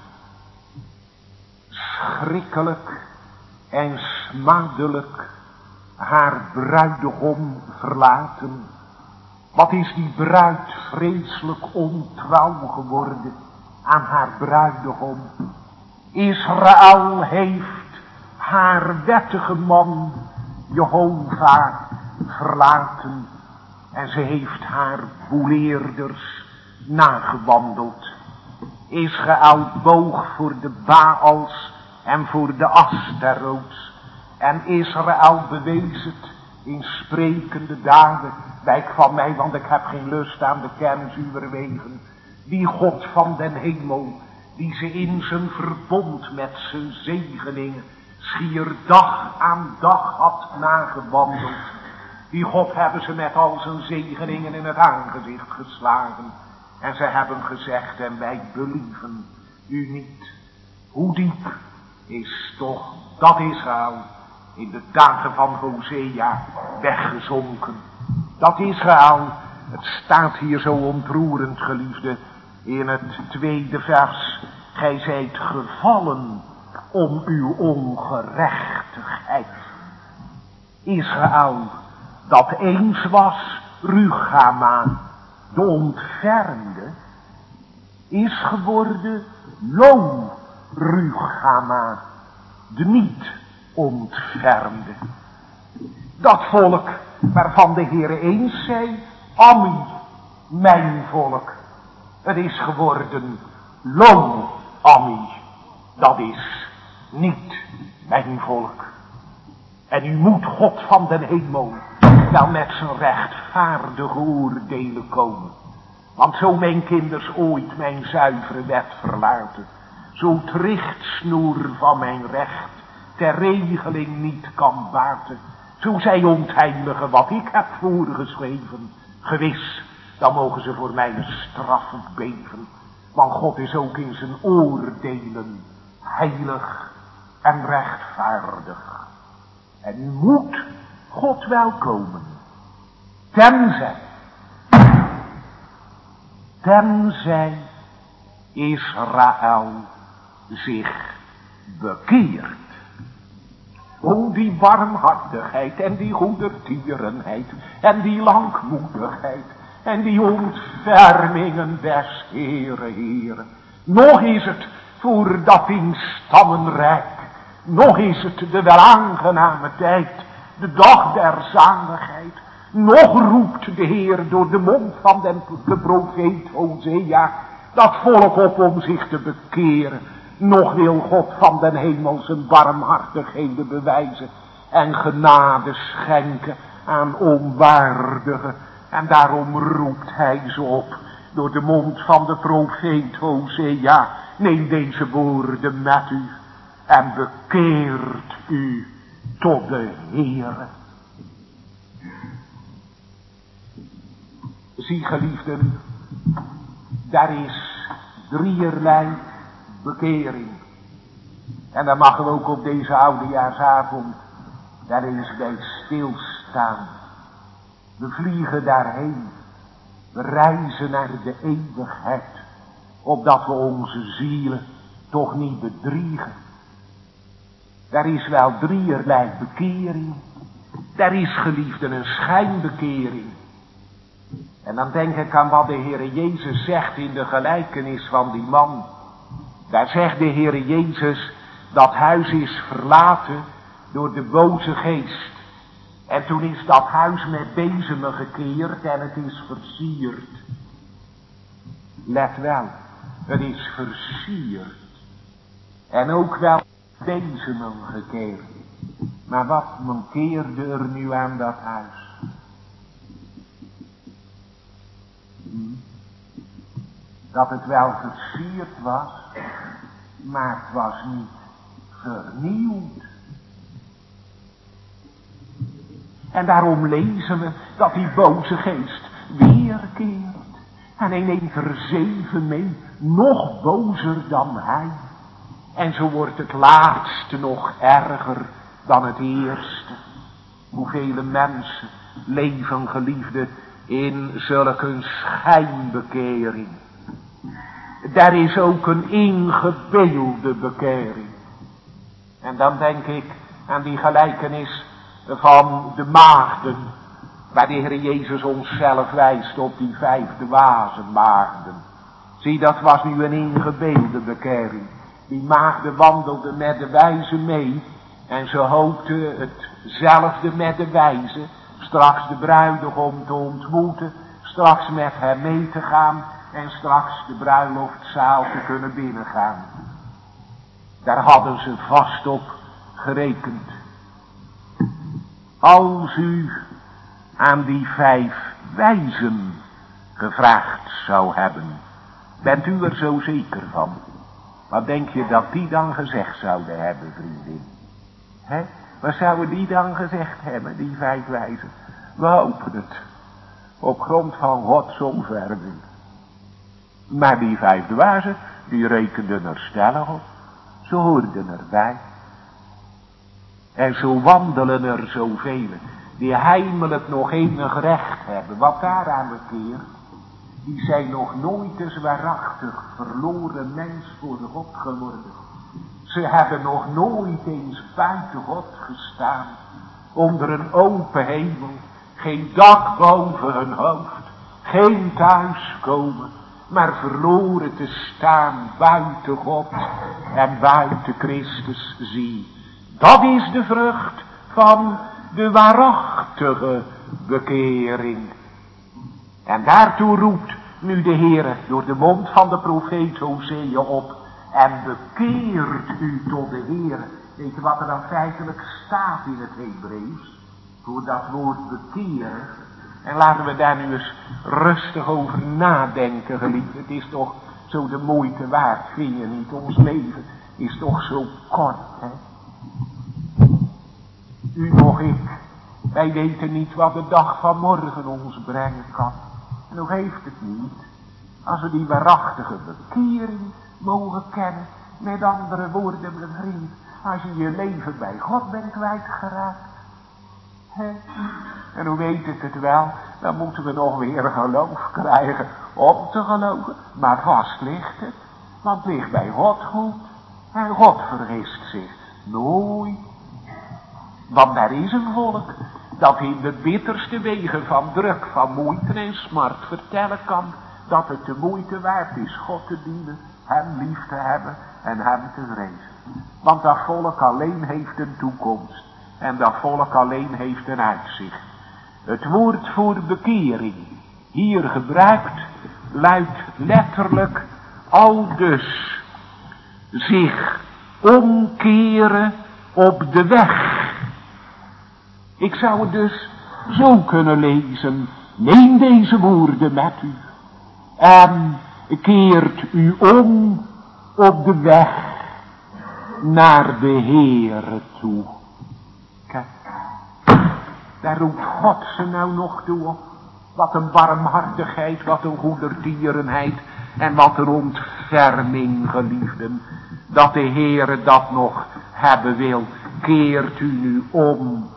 schrikkelijk en smadelijk haar bruidegom verlaten. Wat is die bruid vreselijk ontrouw geworden aan haar bruidegom. Israël heeft haar wettige man Jehovah verlaten. En ze heeft haar boeleerders nagewandeld. Israël boog voor de Baals en voor de Asteroots. En Israël bewees het in sprekende daden. Wijk van mij, want ik heb geen lust aan de kennis uwer wegen. Die God van den hemel, die ze in zijn verbond met zijn zegeningen schier dag aan dag had nagewandeld. Die God hebben ze met al zijn zegeningen in het aangezicht geslagen. En ze hebben gezegd, en wij believen u niet. Hoe diep is toch dat Israël in de dagen van Hosea weggezonken. Dat Israël, het staat hier zo ontroerend, geliefde, in het 2e vers. Gij zijt gevallen om uw ongerechtigheid. Israël, dat eens was Rugama, de ontfermde, is geworden Lo-Rugama, de niet ontfermde. Dat volk waarvan de Heere eens zei, Ammi, mijn volk, het is geworden Lo-Ammi, dat is niet mijn volk. En u moet God van den hemel wel met zijn rechtvaardige oordelen komen. Want zo mijn kinders ooit mijn zuivere wet verlaten, zo het richtsnoer van mijn recht ter regeling niet kan baten, zo zij ontheiligen wat ik heb voorgeschreven, gewis, dan mogen ze voor mij een straf beven. Want God is ook in zijn oordelen heilig en rechtvaardig. En u moet God welkomen. Tenzij Israël zich bekeert. O, die barmhartigheid en die goedertierenheid en die langmoedigheid en die ontfermingen des Heere. Nog is het voor dat in stammenrijk, nog is het de welaangename tijd, de dag der zaligheid. Nog roept de Heer door de mond van de profeet Hosea dat volk op om zich te bekeren. Nog wil God van den hemel zijn barmhartigheden bewijzen en genade schenken aan onwaardigen. En daarom roept hij ze op door de mond van de profeet Hosea. Neem deze woorden met u en bekeert u tot de Heere. Zie, geliefden, daar is drieërlei bekering. En daar mag we ook op deze oudejaarsavond daar eens bij stilstaan. staan. We vliegen daarheen. We reizen naar de eeuwigheid. Opdat we onze zielen toch niet bedriegen. Daar is wel drieërlei bekering. Daar is, geliefden, een schijnbekering. En dan denk ik aan wat de Heere Jezus zegt in de gelijkenis van die man. Daar zegt de Heere Jezus, dat huis is verlaten door de boze geest. En toen is dat huis met bezemen gekeerd en het is versierd. Let wel, het is versierd. En ook wel bezemen gekeerd. Maar wat mankeerde er nu aan dat huis? Dat het wel versierd was, maar het was niet vernieuwd. En daarom lezen we dat die boze geest weerkeert. En hij neemt er 7 mee, nog bozer dan hij. En zo wordt het laatste nog erger dan het eerste. Hoeveel mensen leven, geliefde, in zulke schijnbekering. Daar is ook een ingebeelde bekering. En dan denk ik aan die gelijkenis van de maagden, waar de Heer Jezus ons zelf wijst op die 5 wazenmaagden. Zie, dat was nu een ingebeelde bekering. Die maagden wandelden met de wijze mee en ze hoopten hetzelfde met de wijze, straks de bruidegom te ontmoeten, straks met hem mee te gaan en straks de bruiloftzaal te kunnen binnengaan. Daar hadden ze vast op gerekend. Als u aan die 5 wijzen gevraagd zou hebben, bent u er zo zeker van? Wat denk je dat die dan gezegd zouden hebben, vriendin? Wat zouden die dan gezegd hebben, die 5 wijzen? We hopen het. Op grond van Gods omverving. Maar die 5 dwazen, die rekenden er stellig op. Ze hoorden erbij. En zo wandelen er zoveel die heimelijk nog enig recht hebben. Wat daaraan bekeert, die zijn nog nooit eens waarachtig verloren mens voor God geworden. Ze hebben nog nooit eens buiten God gestaan. Onder een open hemel. Geen dak boven hun hoofd. Geen thuiskomen. Maar verloren te staan buiten God en buiten Christus zie. Dat is de vrucht van de waarachtige bekering. En daartoe roept nu de Heer door de mond van de profeet Hosea op. En bekeert u tot de Heer. Weet je wat er dan feitelijk staat in het Hebreeuws? Voor dat woord bekeren. En laten we daar nu eens rustig over nadenken, geliefde. Het is toch zo de moeite waard, vind je niet? Ons leven is toch zo kort, hè? U nog ik. Wij weten niet wat de dag van morgen ons brengen kan. En hoe heeft het niet? Als we die waarachtige bekering mogen kennen. Met andere woorden, mijn vriend. Als je je leven bij God bent kwijtgeraakt. En hoe weet ik het wel? Dan moeten we nog weer geloof krijgen om te geloven. Maar vast ligt het. Want het ligt bij God goed. En God vergist zich nooit. Want er is een volk dat in de bitterste wegen van druk, van moeite en smart vertellen kan dat het de moeite waard is God te dienen, hem lief te hebben en hem te vrezen. Want dat volk alleen heeft een toekomst en dat volk alleen heeft een uitzicht. Het woord voor bekering hier gebruikt luidt letterlijk aldus: zich omkeren op de weg. Ik zou het dus zo kunnen lezen. Neem deze woorden met u. En keert u om op de weg naar de Heere toe. Kijk, daar roept God ze nou nog toe op. Wat een barmhartigheid, wat een goedertierenheid en wat een ontferming, geliefden. Dat de Heere dat nog hebben wil. Keert u nu om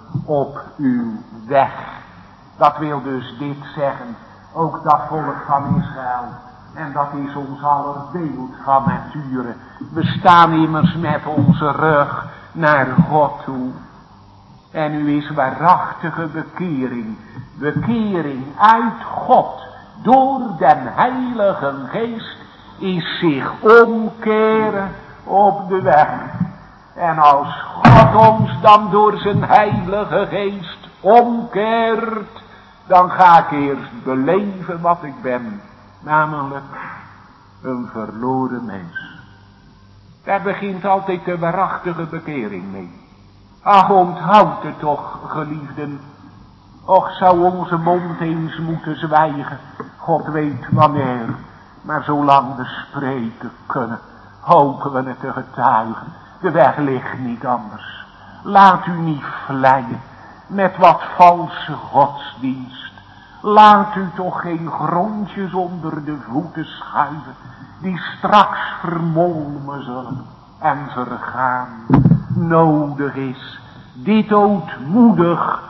op uw weg. Dat wil dus dit zeggen, ook dat volk van Israël. En dat is ons aller beeld van nature. We staan immers met onze rug naar God toe. En u is waarachtige bekering. Bekering uit God door den Heilige Geest is zich omkeren op de weg. En als God ons dan door zijn Heilige Geest omkeert, dan ga ik eerst beleven wat ik ben. Namelijk een verloren mens. Daar begint altijd de waarachtige bekering mee. Ach, onthoud het toch, geliefden. Och, zou onze mond eens moeten zwijgen. God weet wanneer. Maar zolang we spreken kunnen, hopen we het te getuigen. De weg ligt niet anders. Laat u niet vleien met wat valse godsdienst. Laat u toch geen grondjes onder de voeten schuiven, die straks vermolmen zullen en vergaan. Nodig is dit ootmoedig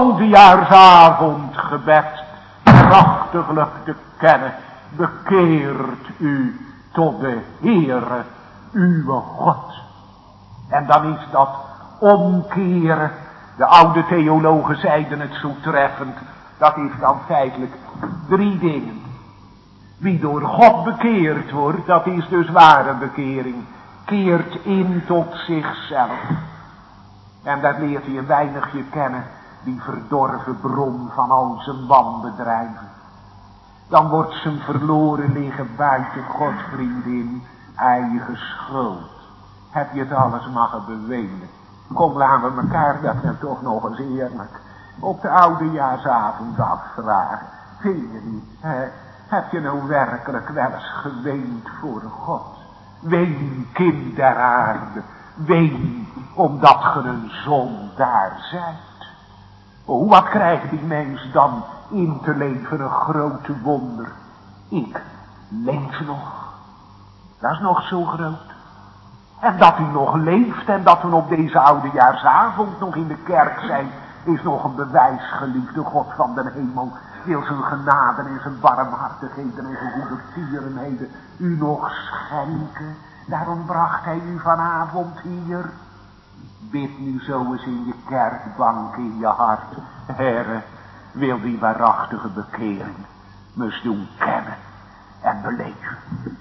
oudejaarsavondgebed krachtiglijk te kennen. Bekeert u tot de Heere, uw God. En dan is dat omkeren. De oude theologen zeiden het zo treffend. Dat is dan feitelijk 3 dingen. Wie door God bekeerd wordt, dat is dus ware bekering. Keert in tot zichzelf. En dat leert hij een weinigje kennen, die verdorven bron van al zijn wanbedrijven. Dan wordt zijn verloren liggen buiten God, vriendin, eigen schuld. Heb je het alles mogen bewenen? Kom, laten we elkaar dat nou toch nog eens eerlijk op de oudejaarsavond afvragen. Vind je niet, hè? Heb je nou werkelijk wel eens geweend voor God? Ween, kind der aarde. Ween, omdat ge een zondaar zijt. Oh, wat krijgt die mens dan in te leven? Een grote wonder. Ik leef nog. Dat is nog zo groot. En dat u nog leeft en dat we op deze oudejaarsavond nog in de kerk zijn, is nog een bewijs, geliefde God van den hemel. Wil zijn genade en zijn barmhartigheden en zijn goedertierenheden u nog schenken. Daarom bracht hij u vanavond hier. Bid nu zo eens in je kerkbank in je hart. Heere, wil die waarachtige bekering me doen kennen en beleven.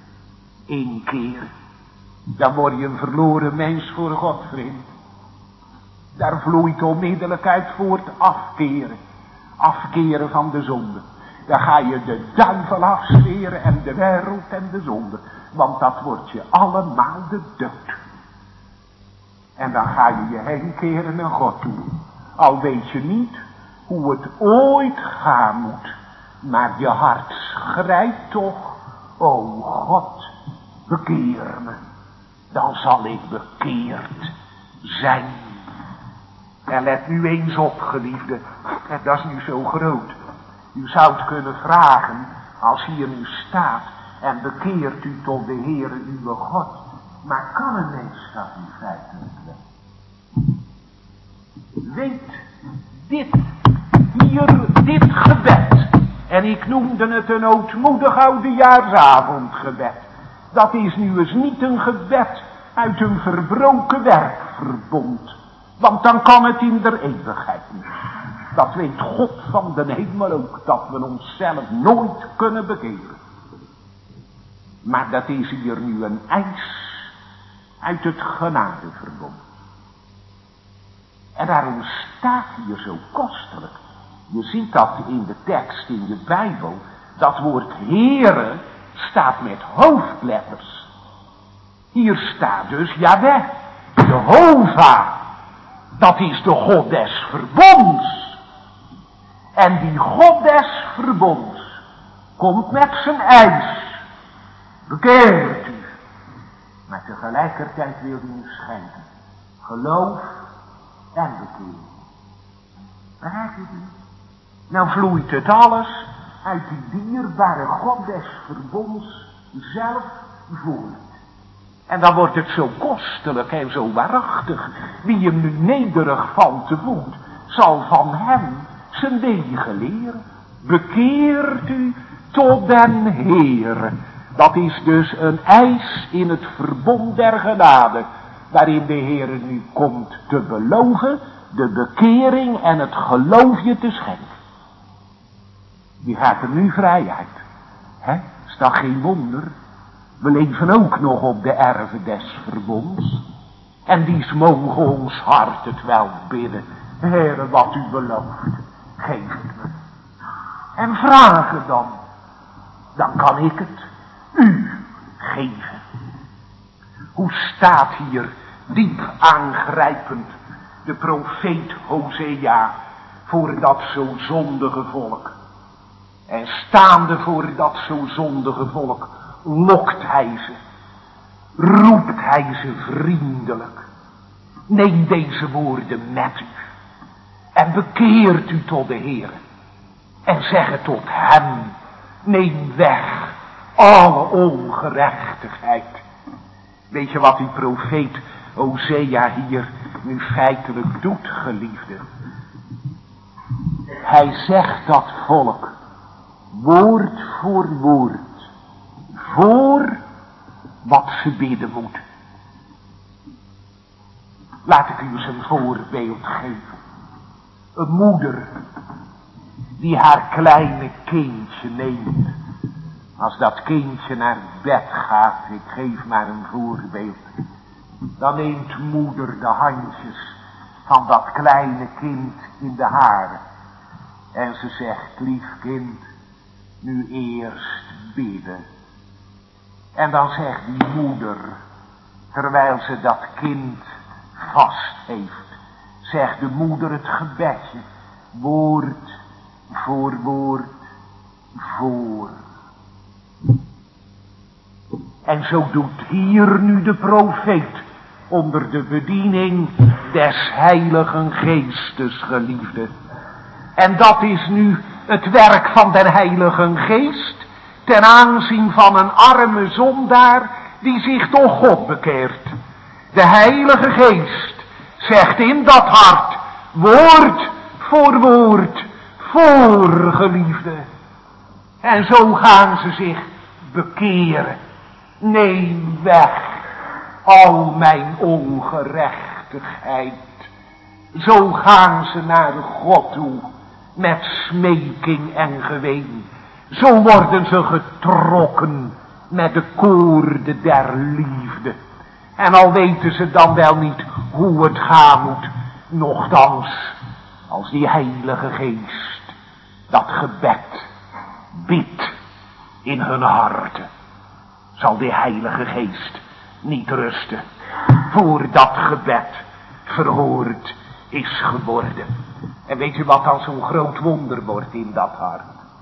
1 keer. Dan word je een verloren mens voor God, vriend. Daar vloeit onmiddellijk uit voort afkeren. Afkeren van de zonde. Dan ga je de duivel afzweren en de wereld en de zonde. Want dat wordt je allemaal de dood. En dan ga je je heen keren naar God toe. Al weet je niet hoe het ooit gaan moet. Maar je hart schrijft toch. O God, bekeer me. Dan zal ik bekeerd zijn. En let nu eens op, geliefde. En dat is nu zo groot. U zou het kunnen vragen, als hier nu staat, en bekeert u tot de Heere uw God. Maar kan een mens dat nu feitelijk wel? Weet, dit gebed, en ik noemde het een ootmoedig oudejaarsavondgebed. Dat is nu eens niet een gebed uit een verbroken werkverbond. Want dan kan het in der eeuwigheid niet. Dat weet God van de hemel ook, dat we onszelf nooit kunnen bekeren. Maar dat is hier nu een eis uit het genadeverbond. En daarom staat hier zo kostelijk. Je ziet dat in de tekst in je Bijbel. Dat woord Heere staat met hoofdletters. Hier staat dus Jahweh, Jehovah. Dat is de God des verbonds. En die God des verbonds komt met zijn eis. Bekeert u. Maar tegelijkertijd wil hij u schenken. Geloof en bekering. Begrijpt u het? Nou vloeit het alles uit die dierbare God des verbonds zelf voort. En dan wordt het zo kostelijk en zo waarachtig. Wie hem nu nederig van te voet, zal van hem zijn wegen leren. Bekeert u tot den Heere. Dat is dus een eis in het verbond der genade, waarin de Heere nu komt te beloven, de bekering en het geloof je te schenken. Die gaat er nu vrij uit. Hè? Is dat geen wonder? We leven ook nog op de erven des verbonds. En dies mogen ons hart het wel bidden. Heere, wat u belooft, geef het me. En vragen dan kan ik het u geven. Hoe staat hier diep aangrijpend de profeet Hosea voor dat zo zondige volk. En staande voor dat zo zondige volk lokt hij ze, roept hij ze vriendelijk. Neem deze woorden met u en bekeert u tot de Heer. En zeg het tot hem, neem weg alle ongerechtigheid. Weet je wat die profeet Hosea hier nu feitelijk doet, geliefde? Hij zegt dat volk woord voor woord voor wat ze bidden moeten. Laat ik u eens een voorbeeld geven. Een moeder die haar kleine kindje neemt. Als dat kindje naar bed gaat, ik geef maar een voorbeeld. Dan neemt moeder de handjes van dat kleine kind in de haren. En ze zegt, lief kind, nu eerst bidden. En dan zegt die moeder, terwijl ze dat kind vast heeft, zegt de moeder het gebedje, woord voor woord voor. En zo doet hier nu de profeet onder de bediening des Heiligen Geestes, geliefde. En dat is nu het werk van den Heiligen Geest ten aanzien van een arme zondaar die zich tot God bekeert. De Heilige Geest zegt in dat hart, woord voor woord voor, geliefde. En zo gaan ze zich bekeren. Neem weg al mijn ongerechtigheid. Zo gaan ze naar God toe met smeking en geween. Zo worden ze getrokken met de koorde der liefde. En al weten ze dan wel niet hoe het gaan moet, nochtans, als die Heilige Geest dat gebed bidt in hun harten, zal die Heilige Geest niet rusten voor dat gebed verhoord is geworden. En weet u wat dan zo'n groot wonder wordt in dat hart?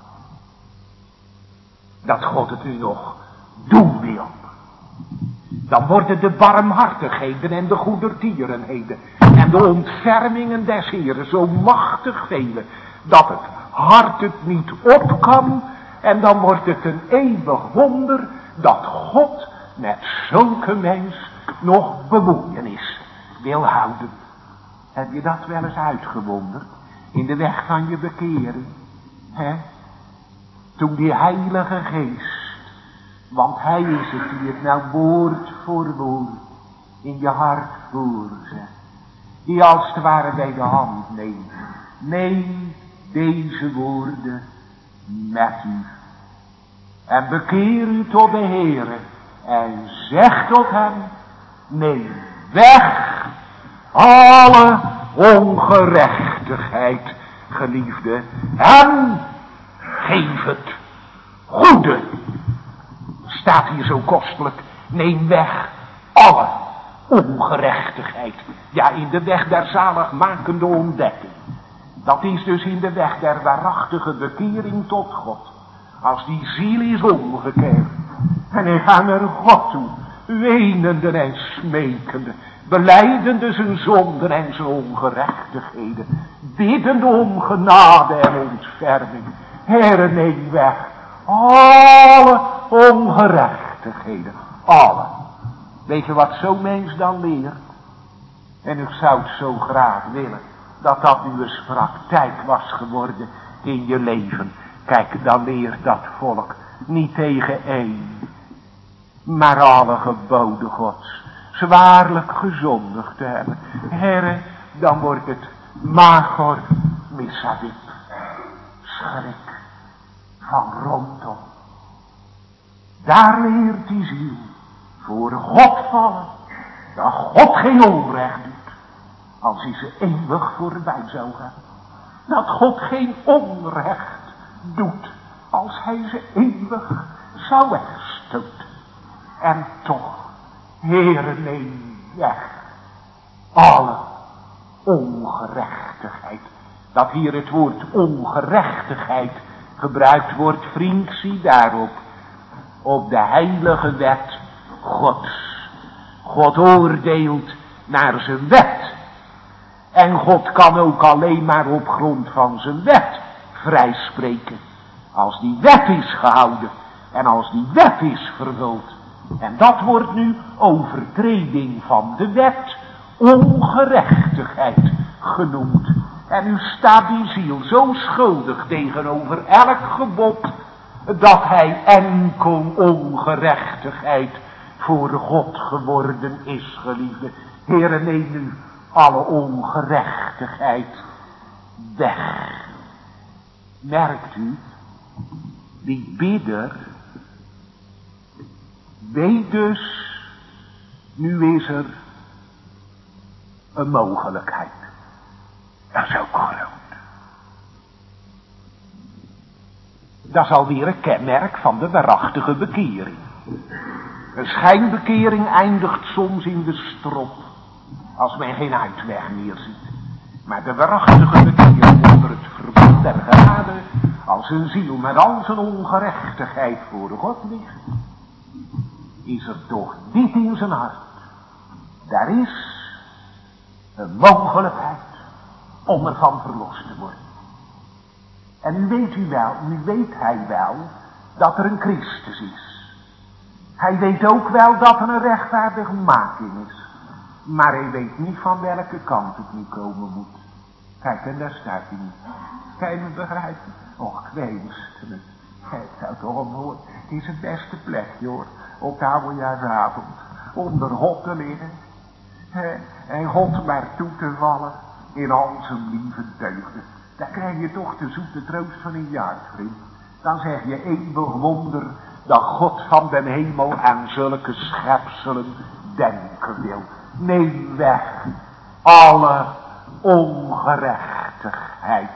Dat God het u nog doen wil. Dan worden de barmhartigheden en de goedertierenheden en de ontfermingen des Heeren zo machtig vele, dat het hart het niet op kan. En dan wordt het een eeuwig wonder dat God met zulke mens nog bemoeienis wil houden. Heb je dat wel eens uitgewonderd in de weg van je bekering? Hè? Toen die Heilige Geest, want hij is het die het nou woord voor woord in je hart voorzet, die als het ware bij de hand neemt. Neem deze woorden met u en bekeer u tot de Heere en zeg tot hem, neem weg alle ongerechtigheid, geliefde, en geef het goede. Staat hier zo kostelijk, neem weg alle ongerechtigheid. Ja, in de weg der zaligmakende ontdekking. Dat is dus in de weg der waarachtige bekering tot God. Als die ziel is omgekeerd en hij gaat naar God toe, wenende en smekende, belijdende zijn zonden en zijn ongerechtigheden, biddende om genade en ontferming. Heere, neem weg alle ongerechtigheden, alle. Weet je wat zo'n mens dan leert? En ik zou het zo graag willen, dat nu eens praktijk was geworden in je leven. Kijk, dan leert dat volk niet tegen één, maar alle geboden Gods zwaarlijk gezondigd te hebben. Heere, dan wordt het magor missadip. Schrik van rondom. Daar leert die ziel voor God vallen, dat God geen onrecht doet, als hij ze eeuwig voorbij zou gaan. Dat God geen onrecht doet, als hij ze eeuwig zou wegstoten. En toch, Heere, neem weg alle ongerechtigheid. Dat hier het woord ongerechtigheid gebruikt wordt, vriend, zie daarop. Op de heilige wet Gods. God oordeelt naar zijn wet. En God kan ook alleen maar op grond van zijn wet vrijspreken. Als die wet is gehouden en als die wet is vervuld. En dat wordt nu overtreding van de wet, ongerechtigheid genoemd. En nu staat die ziel zo schuldig tegenover elk gebod, dat hij enkel ongerechtigheid voor God geworden is, geliefde. Heere, neem nu alle ongerechtigheid weg. Merkt u, die bidder weet dus, nu is er een mogelijkheid. Dat is ook groot. Dat is alweer een kenmerk van de waarachtige bekering. Een schijnbekering eindigt soms in de strop, als men geen uitweg meer ziet. Maar de waarachtige bekering onder het verbond der genade, als een ziel met al zijn ongerechtigheid voor God ligt, is er toch dit in zijn hart. Daar is een mogelijkheid om ervan verlost te worden. En nu weet hij wel dat er een Christus is. Hij weet ook wel dat er een rechtvaardigmaking is. Maar hij weet niet van welke kant het nu komen moet. Kijk, en daar staat hij niet. Kan je me begrijpen? Och, kweemsteren. Het zou toch een woord. Het is het beste plekje, hoor. Op de oudejaarsavond. Onder God te liggen. En God maar toe te vallen in al zijn lieve deugden. Daar krijg je toch de zoete troost van een jaar, vriend. Dan zeg je eeuwig wonder dat God van den hemel aan zulke schepselen denken wil. Neem weg alle ongerechtigheid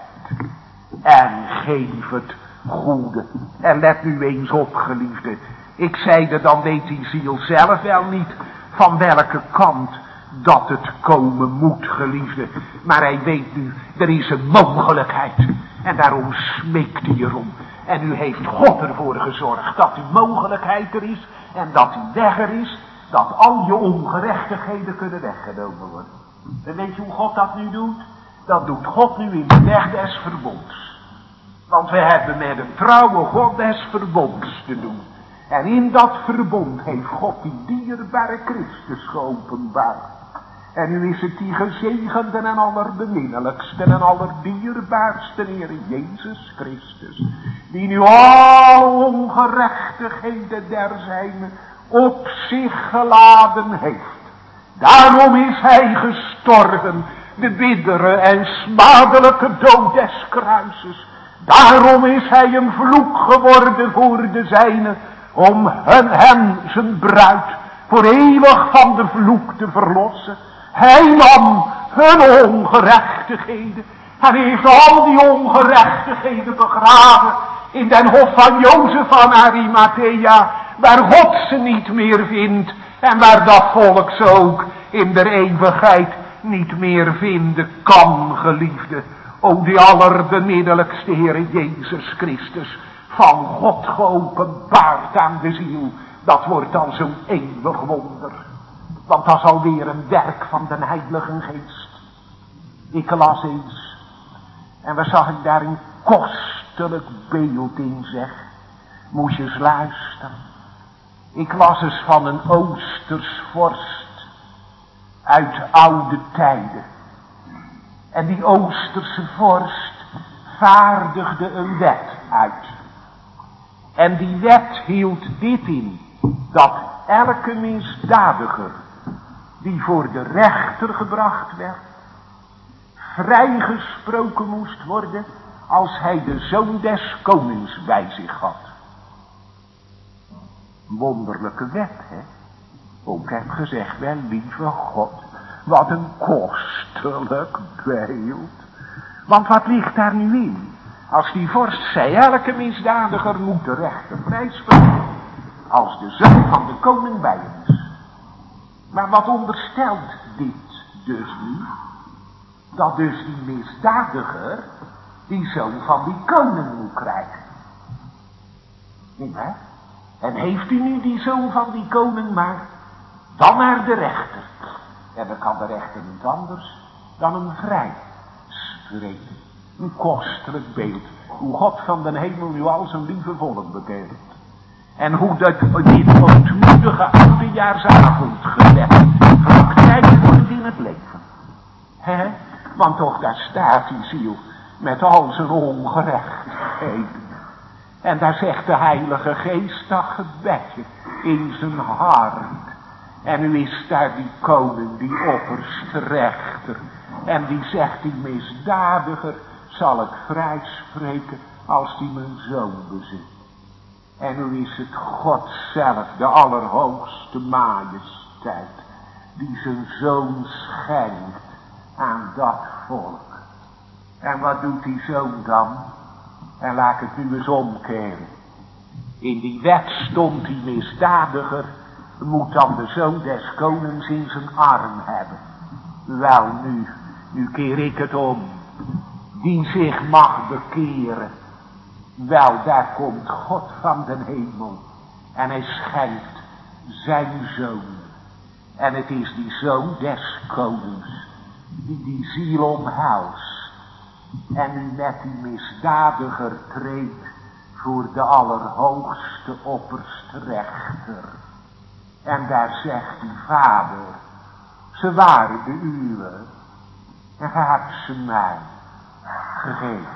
en geef het goede. En let nu eens op, geliefde. Ik zeide, dan weet die ziel zelf wel niet van welke kant dat het komen moet, geliefde. Maar hij weet nu, er is een mogelijkheid. En daarom smeekt hij erom. En nu heeft God ervoor gezorgd dat die mogelijkheid er is. En dat die weg er is. Dat al je ongerechtigheden kunnen weggenomen worden. En weet je hoe God dat nu doet? Dat doet God nu in de weg des verbonds. Want we hebben met een trouwe God des verbonds te doen. En in dat verbond heeft God die dierbare Christus geopenbaard. En nu is het die gezegende en allerbeminnelijkste en allerdierbaarste Heer Jezus Christus. Die nu al ongerechtigheden der zijne op zich geladen heeft. Daarom is hij gestorven, de biddere en smadelijke dood des kruises. Daarom is hij een vloek geworden voor de zijne, om hem zijn bruid voor eeuwig van de vloek te verlossen. Hij nam hun ongerechtigheden en heeft al die ongerechtigheden begraven in den hof van Jozef van Arimathea, waar God ze niet meer vindt en waar dat volk ze ook in de eeuwigheid niet meer vinden kan, geliefde. O die allerbemiddelijkste Heer Jezus Christus, van God geopenbaard aan de ziel, dat wordt dan zo'n eeuwig wonder. Want dat is alweer een werk van de Heilige Geest. Ik las eens, en wat zag ik daar een kostelijk beeld in, zeg. Moest je eens luisteren. Ik las eens van een Oosters vorst uit oude tijden. En die Oosterse vorst vaardigde een wet uit. En die wet hield dit in, dat elke misdadiger die voor de rechter gebracht werd, vrijgesproken moest worden als hij de zoon des konings bij zich had. Wonderlijke wet, hè? Ook heb gezegd, wel lieve God, wat een kostelijk beeld. Want wat ligt daar nu in? Als die vorst zei, elke misdadiger moet de rechter vrijspreken als de zoon van de koning bij hem is. Maar wat onderstelt dit dus nu? Dat dus die misdadiger die zoon van die koning moet krijgen. Niet hè? En heeft u nu die zoon van die koning maar, dan naar de rechter. En dan kan de rechter niet anders dan hem vrij spreken. Een kostelijk beeld. Hoe God van den hemel nu al zijn lieve volk bekent. En hoe dat dit ootmoedige oudejaarsavondgebed praktijk wordt in het leven. Hè? Want toch daar staat die ziel met al zijn ongerechtigheden. En daar zegt de Heilige Geest dat gebedje in zijn hart. En nu is daar die koning, die opperste rechter. En die zegt, die misdadiger zal ik vrij spreken als die mijn zoon bezit. En nu is het God zelf, de allerhoogste majesteit, die zijn zoon schenkt aan dat volk. En wat doet die zoon dan? En laat ik het nu eens omkeren. In die wet stond die misdadiger, moet dan de zoon des konings in zijn arm hebben. Wel nu keer ik het om. Die zich mag bekeren. Wel, daar komt God van den hemel. En hij schenkt zijn zoon. En het is die zoon des konings die ziel omhelst. En nu met die misdadiger treedt voor de allerhoogste opperste rechter. En daar zegt die vader, ze waren de uwe en gij hebt ze mij gegeven.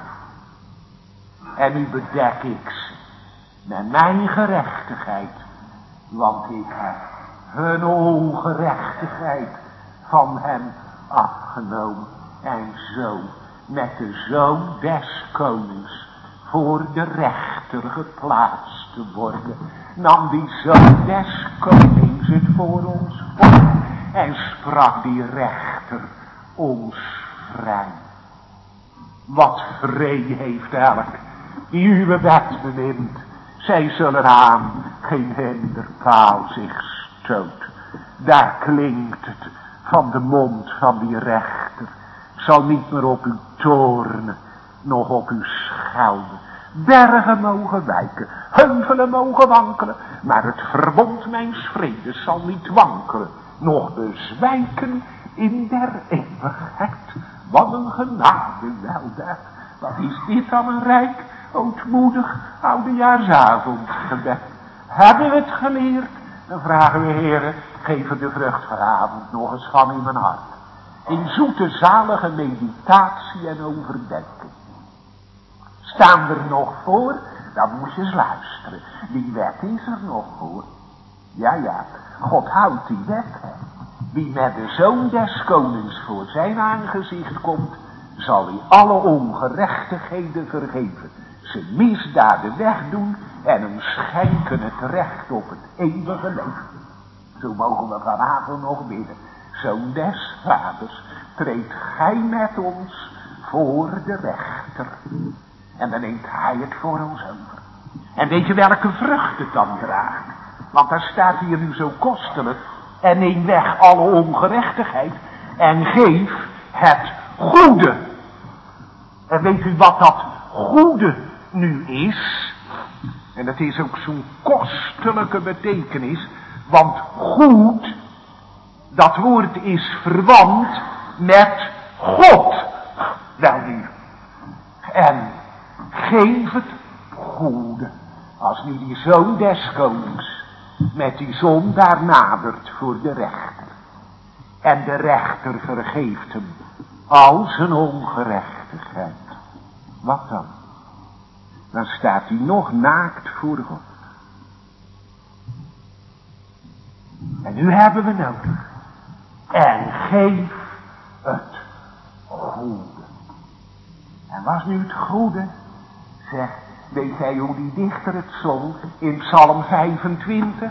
En nu bedek ik ze met mijn gerechtigheid, want ik heb hun ongerechtigheid van hem afgenomen. En zo met de zoon des konings voor de rechter geplaatst te worden, nam die zoon des konings het voor ons op en sprak die rechter ons vrij. Wat vrede heeft elk die uw wet bemint, zij zullen aan geen hinderpaal zich stoot. Daar klinkt het van de mond van die rechter, zal niet meer op u toornen, nog op u schelden. Bergen mogen wijken, heuvelen mogen wankelen, maar het verbond mijns vredes zal niet wankelen, nog bezwijken in der eeuwigheid. Wat een genade wel daar. Wat is dit dan een rijk, ootmoedig oudejaarsavondgebed. Hebben we het geleerd? Dan vragen we, Heere, geef er de vrucht vanavond nog eens van in mijn hart. In zoete zalige meditatie en overdenking. Staan we er nog voor? Dan moet je eens luisteren. Die wet is er nog voor. Ja, God houdt die wet. Hè. Wie met de zoon des konings voor zijn aangezicht komt, zal hij alle ongerechtigheden vergeven. Zijn misdaden wegdoen en hem schenken het recht op het eeuwige leven. Zo mogen we vanavond nog bidden. Zoon des vaders, treedt gij met ons voor de rechter. En dan neemt hij het voor ons over. En weet je welke vrucht het dan draagt? Want daar staat hier nu zo kostelijk. En neem weg alle ongerechtigheid. En geef het goede. En weet u wat dat goede nu is? En dat is ook zo'n kostelijke betekenis. Want goed, dat woord is verwant met God. Wel nu. En geef het goede. Als nu die zoon des konings met die zondaar nadert voor de rechter. En de rechter vergeeft hem al zijn ongerechtigheid. Wat dan? Dan staat hij nog naakt voor God. En nu hebben we nodig. En geef het goede. En was nu het goede? Zeg, weet gij hoe die dichter het zong in Psalm 25?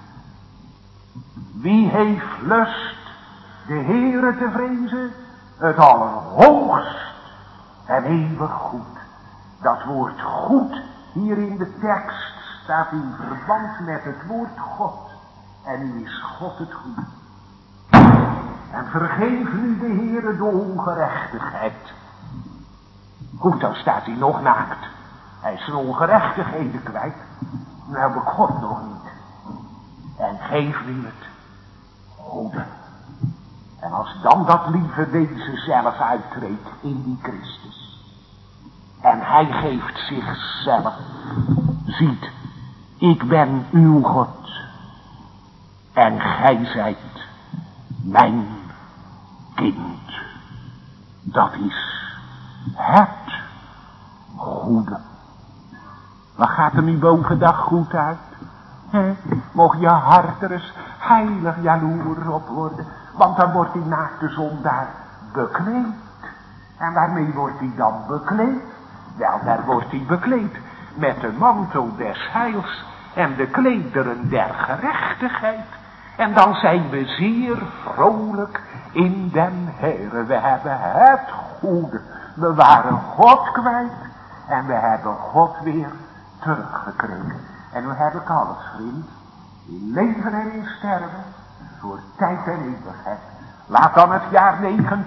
Wie heeft lust de Heere te vrezen? Het allerhoogst en eeuwig goed. Dat woord goed hier in de tekst staat in verband met het woord God. En nu is God het goede. En vergeef nu de Heere de ongerechtigheid. Goed, dan staat hij nog naakt. Hij is zijn ongerechtigheden kwijt. Nu heb ik God nog niet. En geef nu het goede. En als dan dat lieve wezen zelf uittreedt in die Christus. En hij geeft zichzelf. Ziet, ik ben uw God. En gij zijt mijn kind. Dat is het goede. Wat gaat er nu bovendag goed uit? Mocht je hart er eens heilig jaloers op worden. Want dan wordt die naakte zondaar bekleed. En waarmee wordt hij dan bekleed? Wel, daar wordt hij bekleed met de mantel des heils en de klederen der gerechtigheid. En dan zijn we zeer vrolijk in den Heere. We hebben het goede. We waren God kwijt en we hebben God weer teruggekregen. En nu heb ik alles, vriend. In leven en in sterven. Voor tijd en eeuwigheid. Laat dan het jaar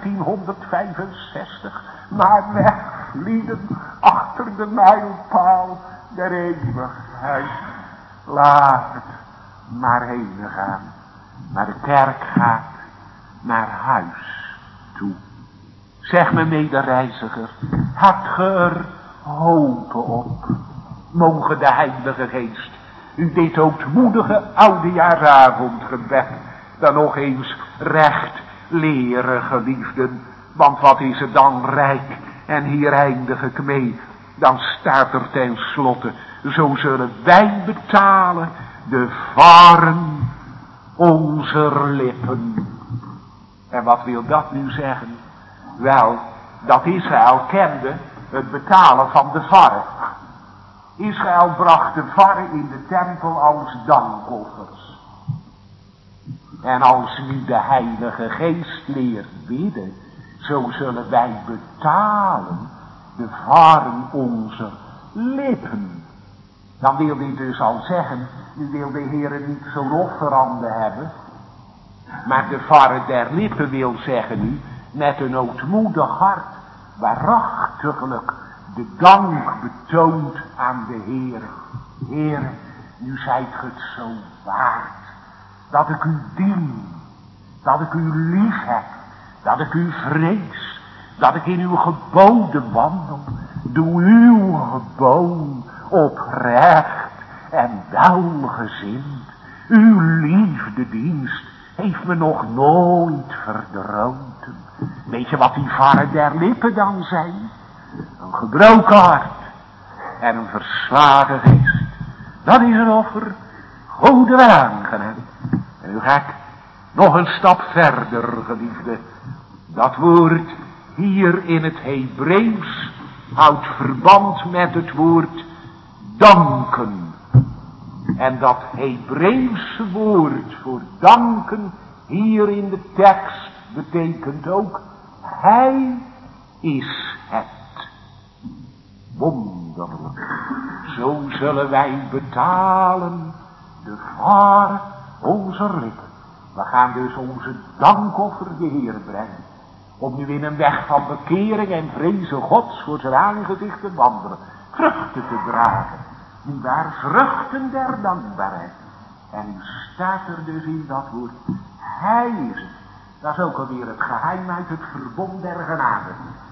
1965 maar wegvlieden achter de mijlpaal der eeuwigheid. Laat het maar heen gaan. Naar de kerk gaat, naar huis toe. Zeg me medereiziger, had ge er hopen op? Mogen de Heilige Geest u dit ootmoedige oudejaarsavondgebed dan nog eens recht leren, geliefden. Want wat is het dan rijk? En hier eindig ik mee. Dan staat er tenslotte, zo zullen wij betalen de varen onze lippen. En wat wil dat nu zeggen? Wel, dat Israël kende het betalen van de varren. Israël bracht de varren in de tempel als dankoffers. En als nu de Heilige Geest leert bidden, zo zullen wij betalen de varen onze lippen. Dan wil dit dus al zeggen, nu wil de Heer niet zo'n offerande hebben. Maar de varren der lippen wil zeggen nu, met een ootmoedig hart, waarachtiglijk de dank betoont aan de Heer. Heer, nu zijt ge het zo waard, dat ik u dien, dat ik u lief heb, dat ik u vrees, dat ik in uw geboden wandel. Doe uw geboden oprecht en welgezind. Uw liefdedienst heeft me nog nooit verdroten. Weet je wat die varen der lippen dan zijn? Een gebroken hart en een verslagen geest. Dat is een offer, goede aangenaam. En nu ga ik nog een stap verder, geliefde. Dat woord hier in het Hebreeuws houdt verband met het woord danken. En dat Hebreeuwse woord voor danken hier in de tekst betekent ook, hij is het. Wonderlijk. Zo zullen wij betalen de varen onze lippen. We gaan dus onze dankoffer de Heer brengen. Om nu in een weg van bekering en vrezen Gods voor zijn aangezicht te wandelen. Vruchten te dragen. Die waar vruchten der dankbaarheid. En nu staat er dus in dat woord, hij is het. Dat is ook alweer het geheim uit het verbond der genade.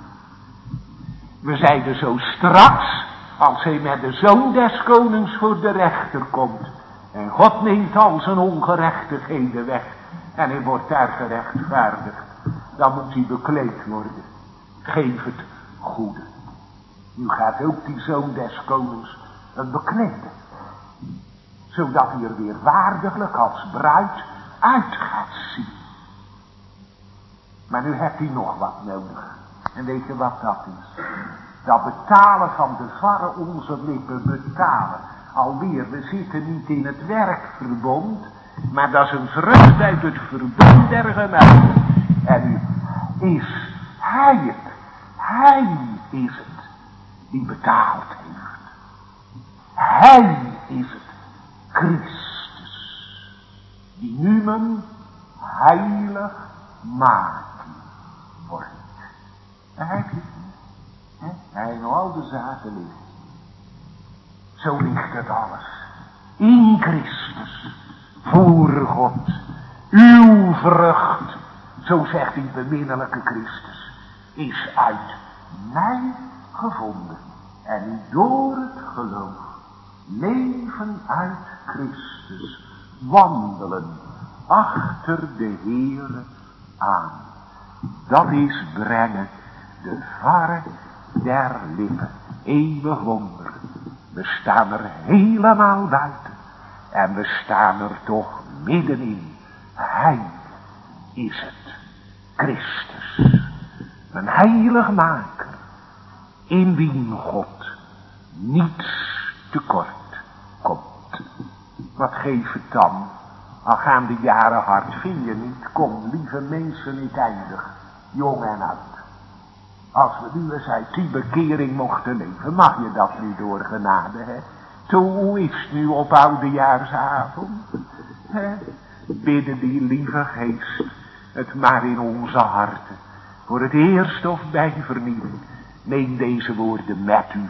We zeiden zo straks, als hij met de Zoon des Konings voor de rechter komt. En God neemt al zijn ongerechtigheden weg. En hij wordt daar gerechtvaardigd. dan moet hij bekleed worden. Geef het goede. Nu gaat ook die zoon des konings een bekleden. Zodat hij er weer waardiglijk als bruid uit gaat zien. Maar nu heeft hij nog wat nodig. En weet je wat dat is? Dat betalen van de varre onze lippen betalen. Alweer, we zitten niet in het werkverbond. Maar dat is een vrucht uit het verbond der genade. En nu is hij het. Hij is het die betaald heeft. Hij is het. Christus. Die nu men heilig maken wordt. Daar heb je het. Hij in al de zaken ligt. Zo ligt het alles. In Christus. Voor God. Uw vrucht. Zo zegt die beminnelijke Christus. Is uit mij gevonden. En door het geloof. Leven uit Christus. Wandelen. Achter de Heere aan. Dat is brengen. De varre der lippen. Eeuwig wonder. We staan er helemaal buiten. En we staan er toch middenin. Hij is het. Christus. Een heiligmaker. In wien God niets tekort komt. Wat geeft het dan? Al gaan de jaren hard, vind je niet? Kom, lieve mensen, niet eindig. Jong en oud. Als we nu eens uit die bekering mochten leven, mag je dat nu door genade, hè? Hoe is het nu op oudejaarsavond? Bidden die lieve geest het maar in onze harten. Voor het eerst of bij vernieuwing. Neem deze woorden met u.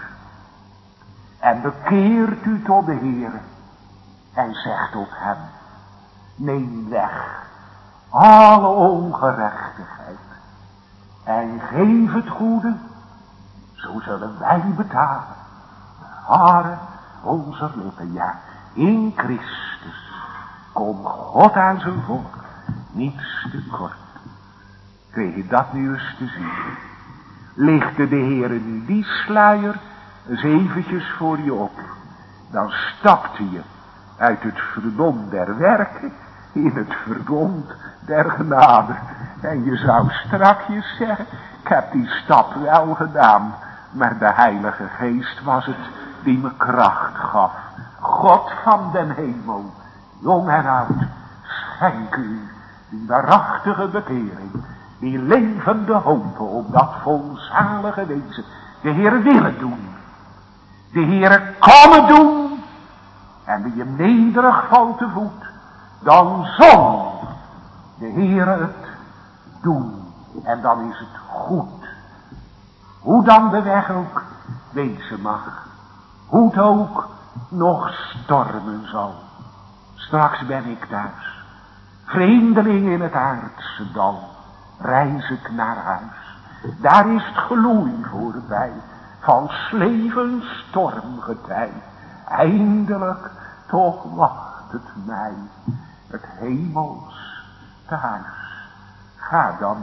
En bekeert u tot de Heere. En zegt tot hem. Neem weg alle ongerechtigheid. En geef het goede. Zo zullen wij betalen. De haren onze lippen, ja. In Christus. Kom God aan zijn volk. Niets tekort. Kreeg je dat nu eens te zien? Lichtte de Heere nu die sluier eens eventjes voor je op. Dan stapte je uit het verbond der werken in het verbond der genade. En je zou strakjes zeggen, ik heb die stap wel gedaan, maar de Heilige Geest was het die me kracht gaf. God van den hemel, jong en oud, schenk u die waarachtige bekering, die levende hoop op dat volzalige wezen. De Heere wil het doen. De Heere kan het doen. En wie hem nederig valt te voet, dan zal de Heere het doen. En dan is het goed. Hoe dan de weg ook wezen mag. Hoe het ook nog stormen zal. Straks ben ik thuis. Vreemdeling in het aardse dal. Reis ik naar huis. Daar is het geloei voorbij. Van 's levens stormgetij. Eindelijk toch wacht het mij. Het hemels thuis. Ga dan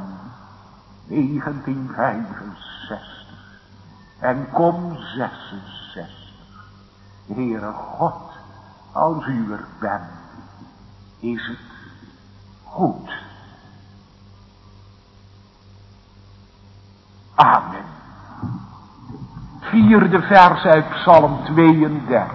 1965. En kom 66. Heere God, als u er bent, is het goed. Amen. 4e vers uit Psalm 32.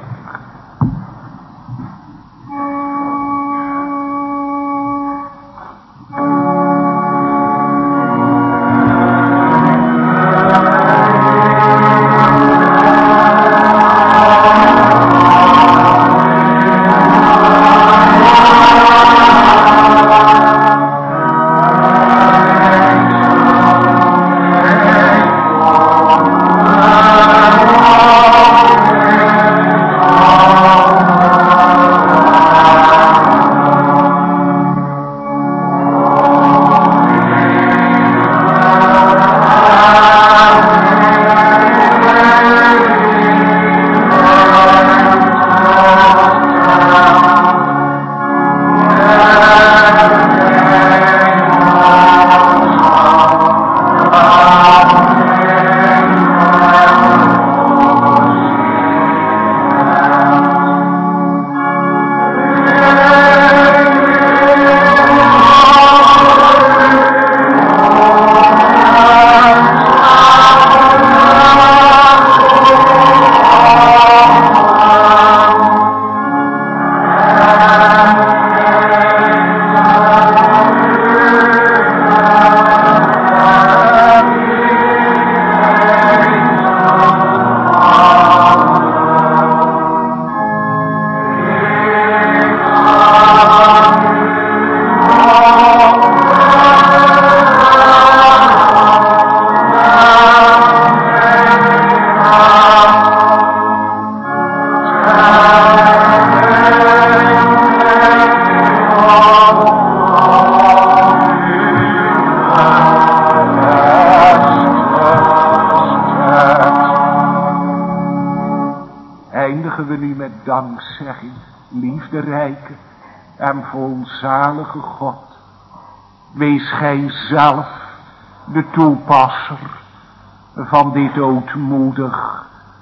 dankzegging, liefderijke en volzalige God. Wees gij zelf de toepasser van dit ootmoedig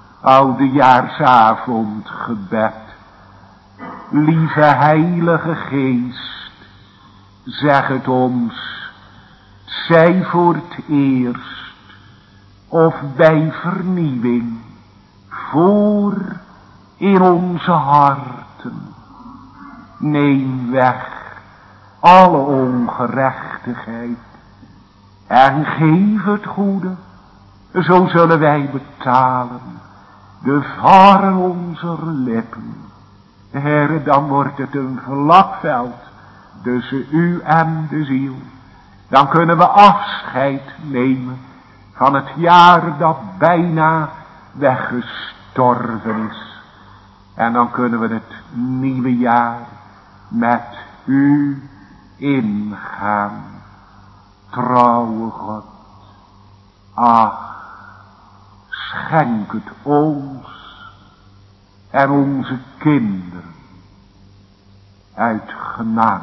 oudejaarsavondgebed. Lieve Heilige Geest, zeg het ons, zij voor het eerst of bij vernieuwing voor in onze harten. Neem weg alle ongerechtigheid en geef het goede, zo zullen wij betalen de varen onze lippen. Heere, dan wordt het een vlak veld tussen u en de ziel. Dan kunnen we afscheid nemen van het jaar dat bijna weggestorven is. En dan kunnen we het nieuwe jaar met u ingaan. Trouwe God, ach, schenk het ons en onze kinderen uit genade.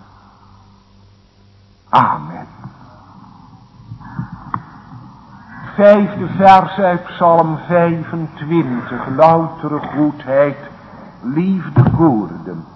Amen. 5e vers uit Psalm 25. Loutere goedheid, liefde koorden.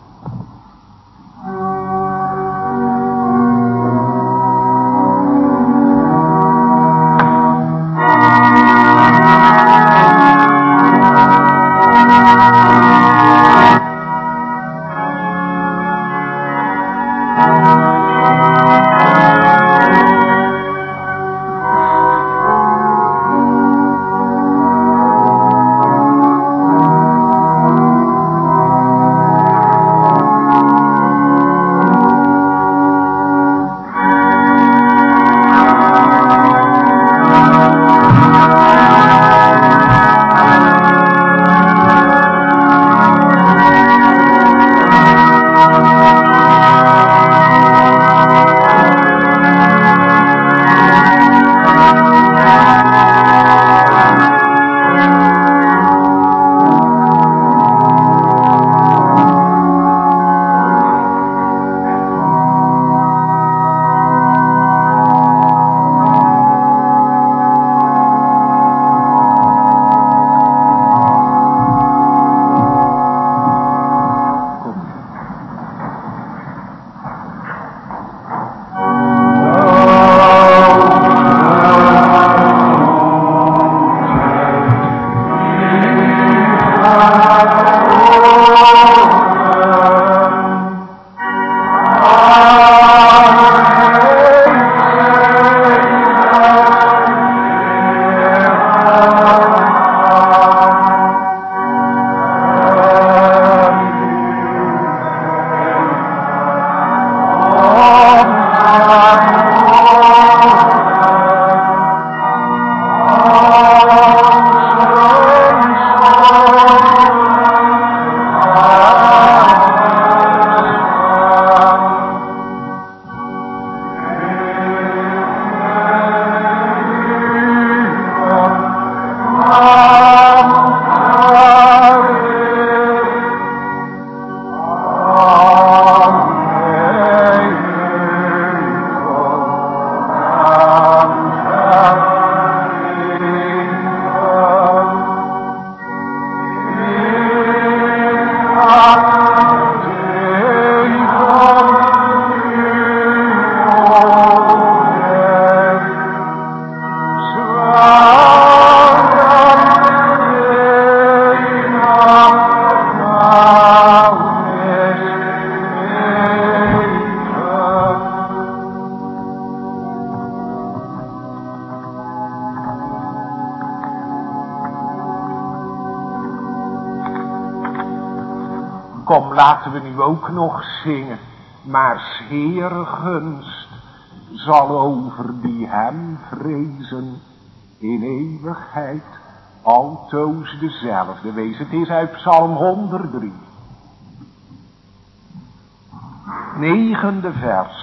Kom, laten we nu ook nog zingen. Maar 's Heere gunst zal over die hem vrezen in eeuwigheid altoos dezelfde wees. Het is uit Psalm 103. 9e vers.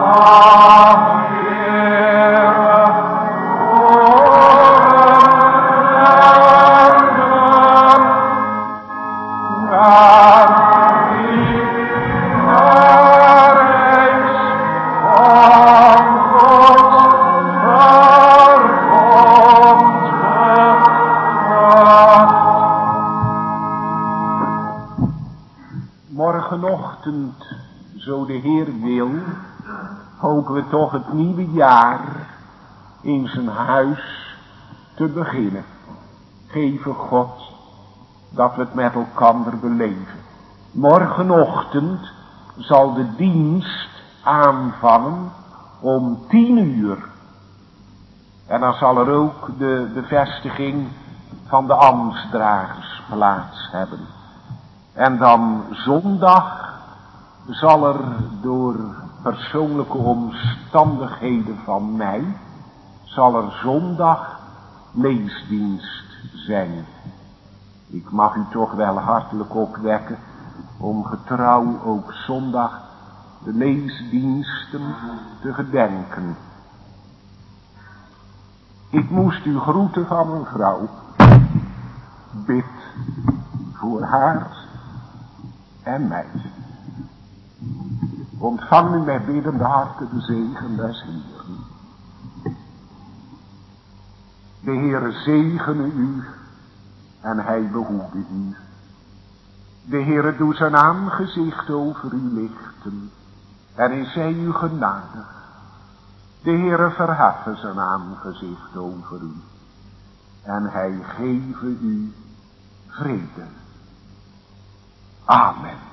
Morgenochtend, zo de Heer wil, hopen we toch het nieuwe jaar in zijn huis te beginnen. Geven God dat we het met elkaar beleven. Morgenochtend zal de dienst aanvangen om 10:00. En dan zal er ook de vestiging van de ambtsdragers plaats hebben. En dan zondag zal er door persoonlijke omstandigheden van mij, zal er zondag leesdienst zijn. Ik mag u toch wel hartelijk opwekken om getrouw ook zondag de leesdiensten te gedenken. Ik moest u groeten van een vrouw. Bid voor haar en mij. Ontvang u met biddende harten de zegen des Heeren. De Heere zegene u en hij behoede u. De Heere doet zijn aangezicht over u lichten en is hij u genadig. De Heere verheffen zijn aangezicht over u en hij geven u vrede. Amen.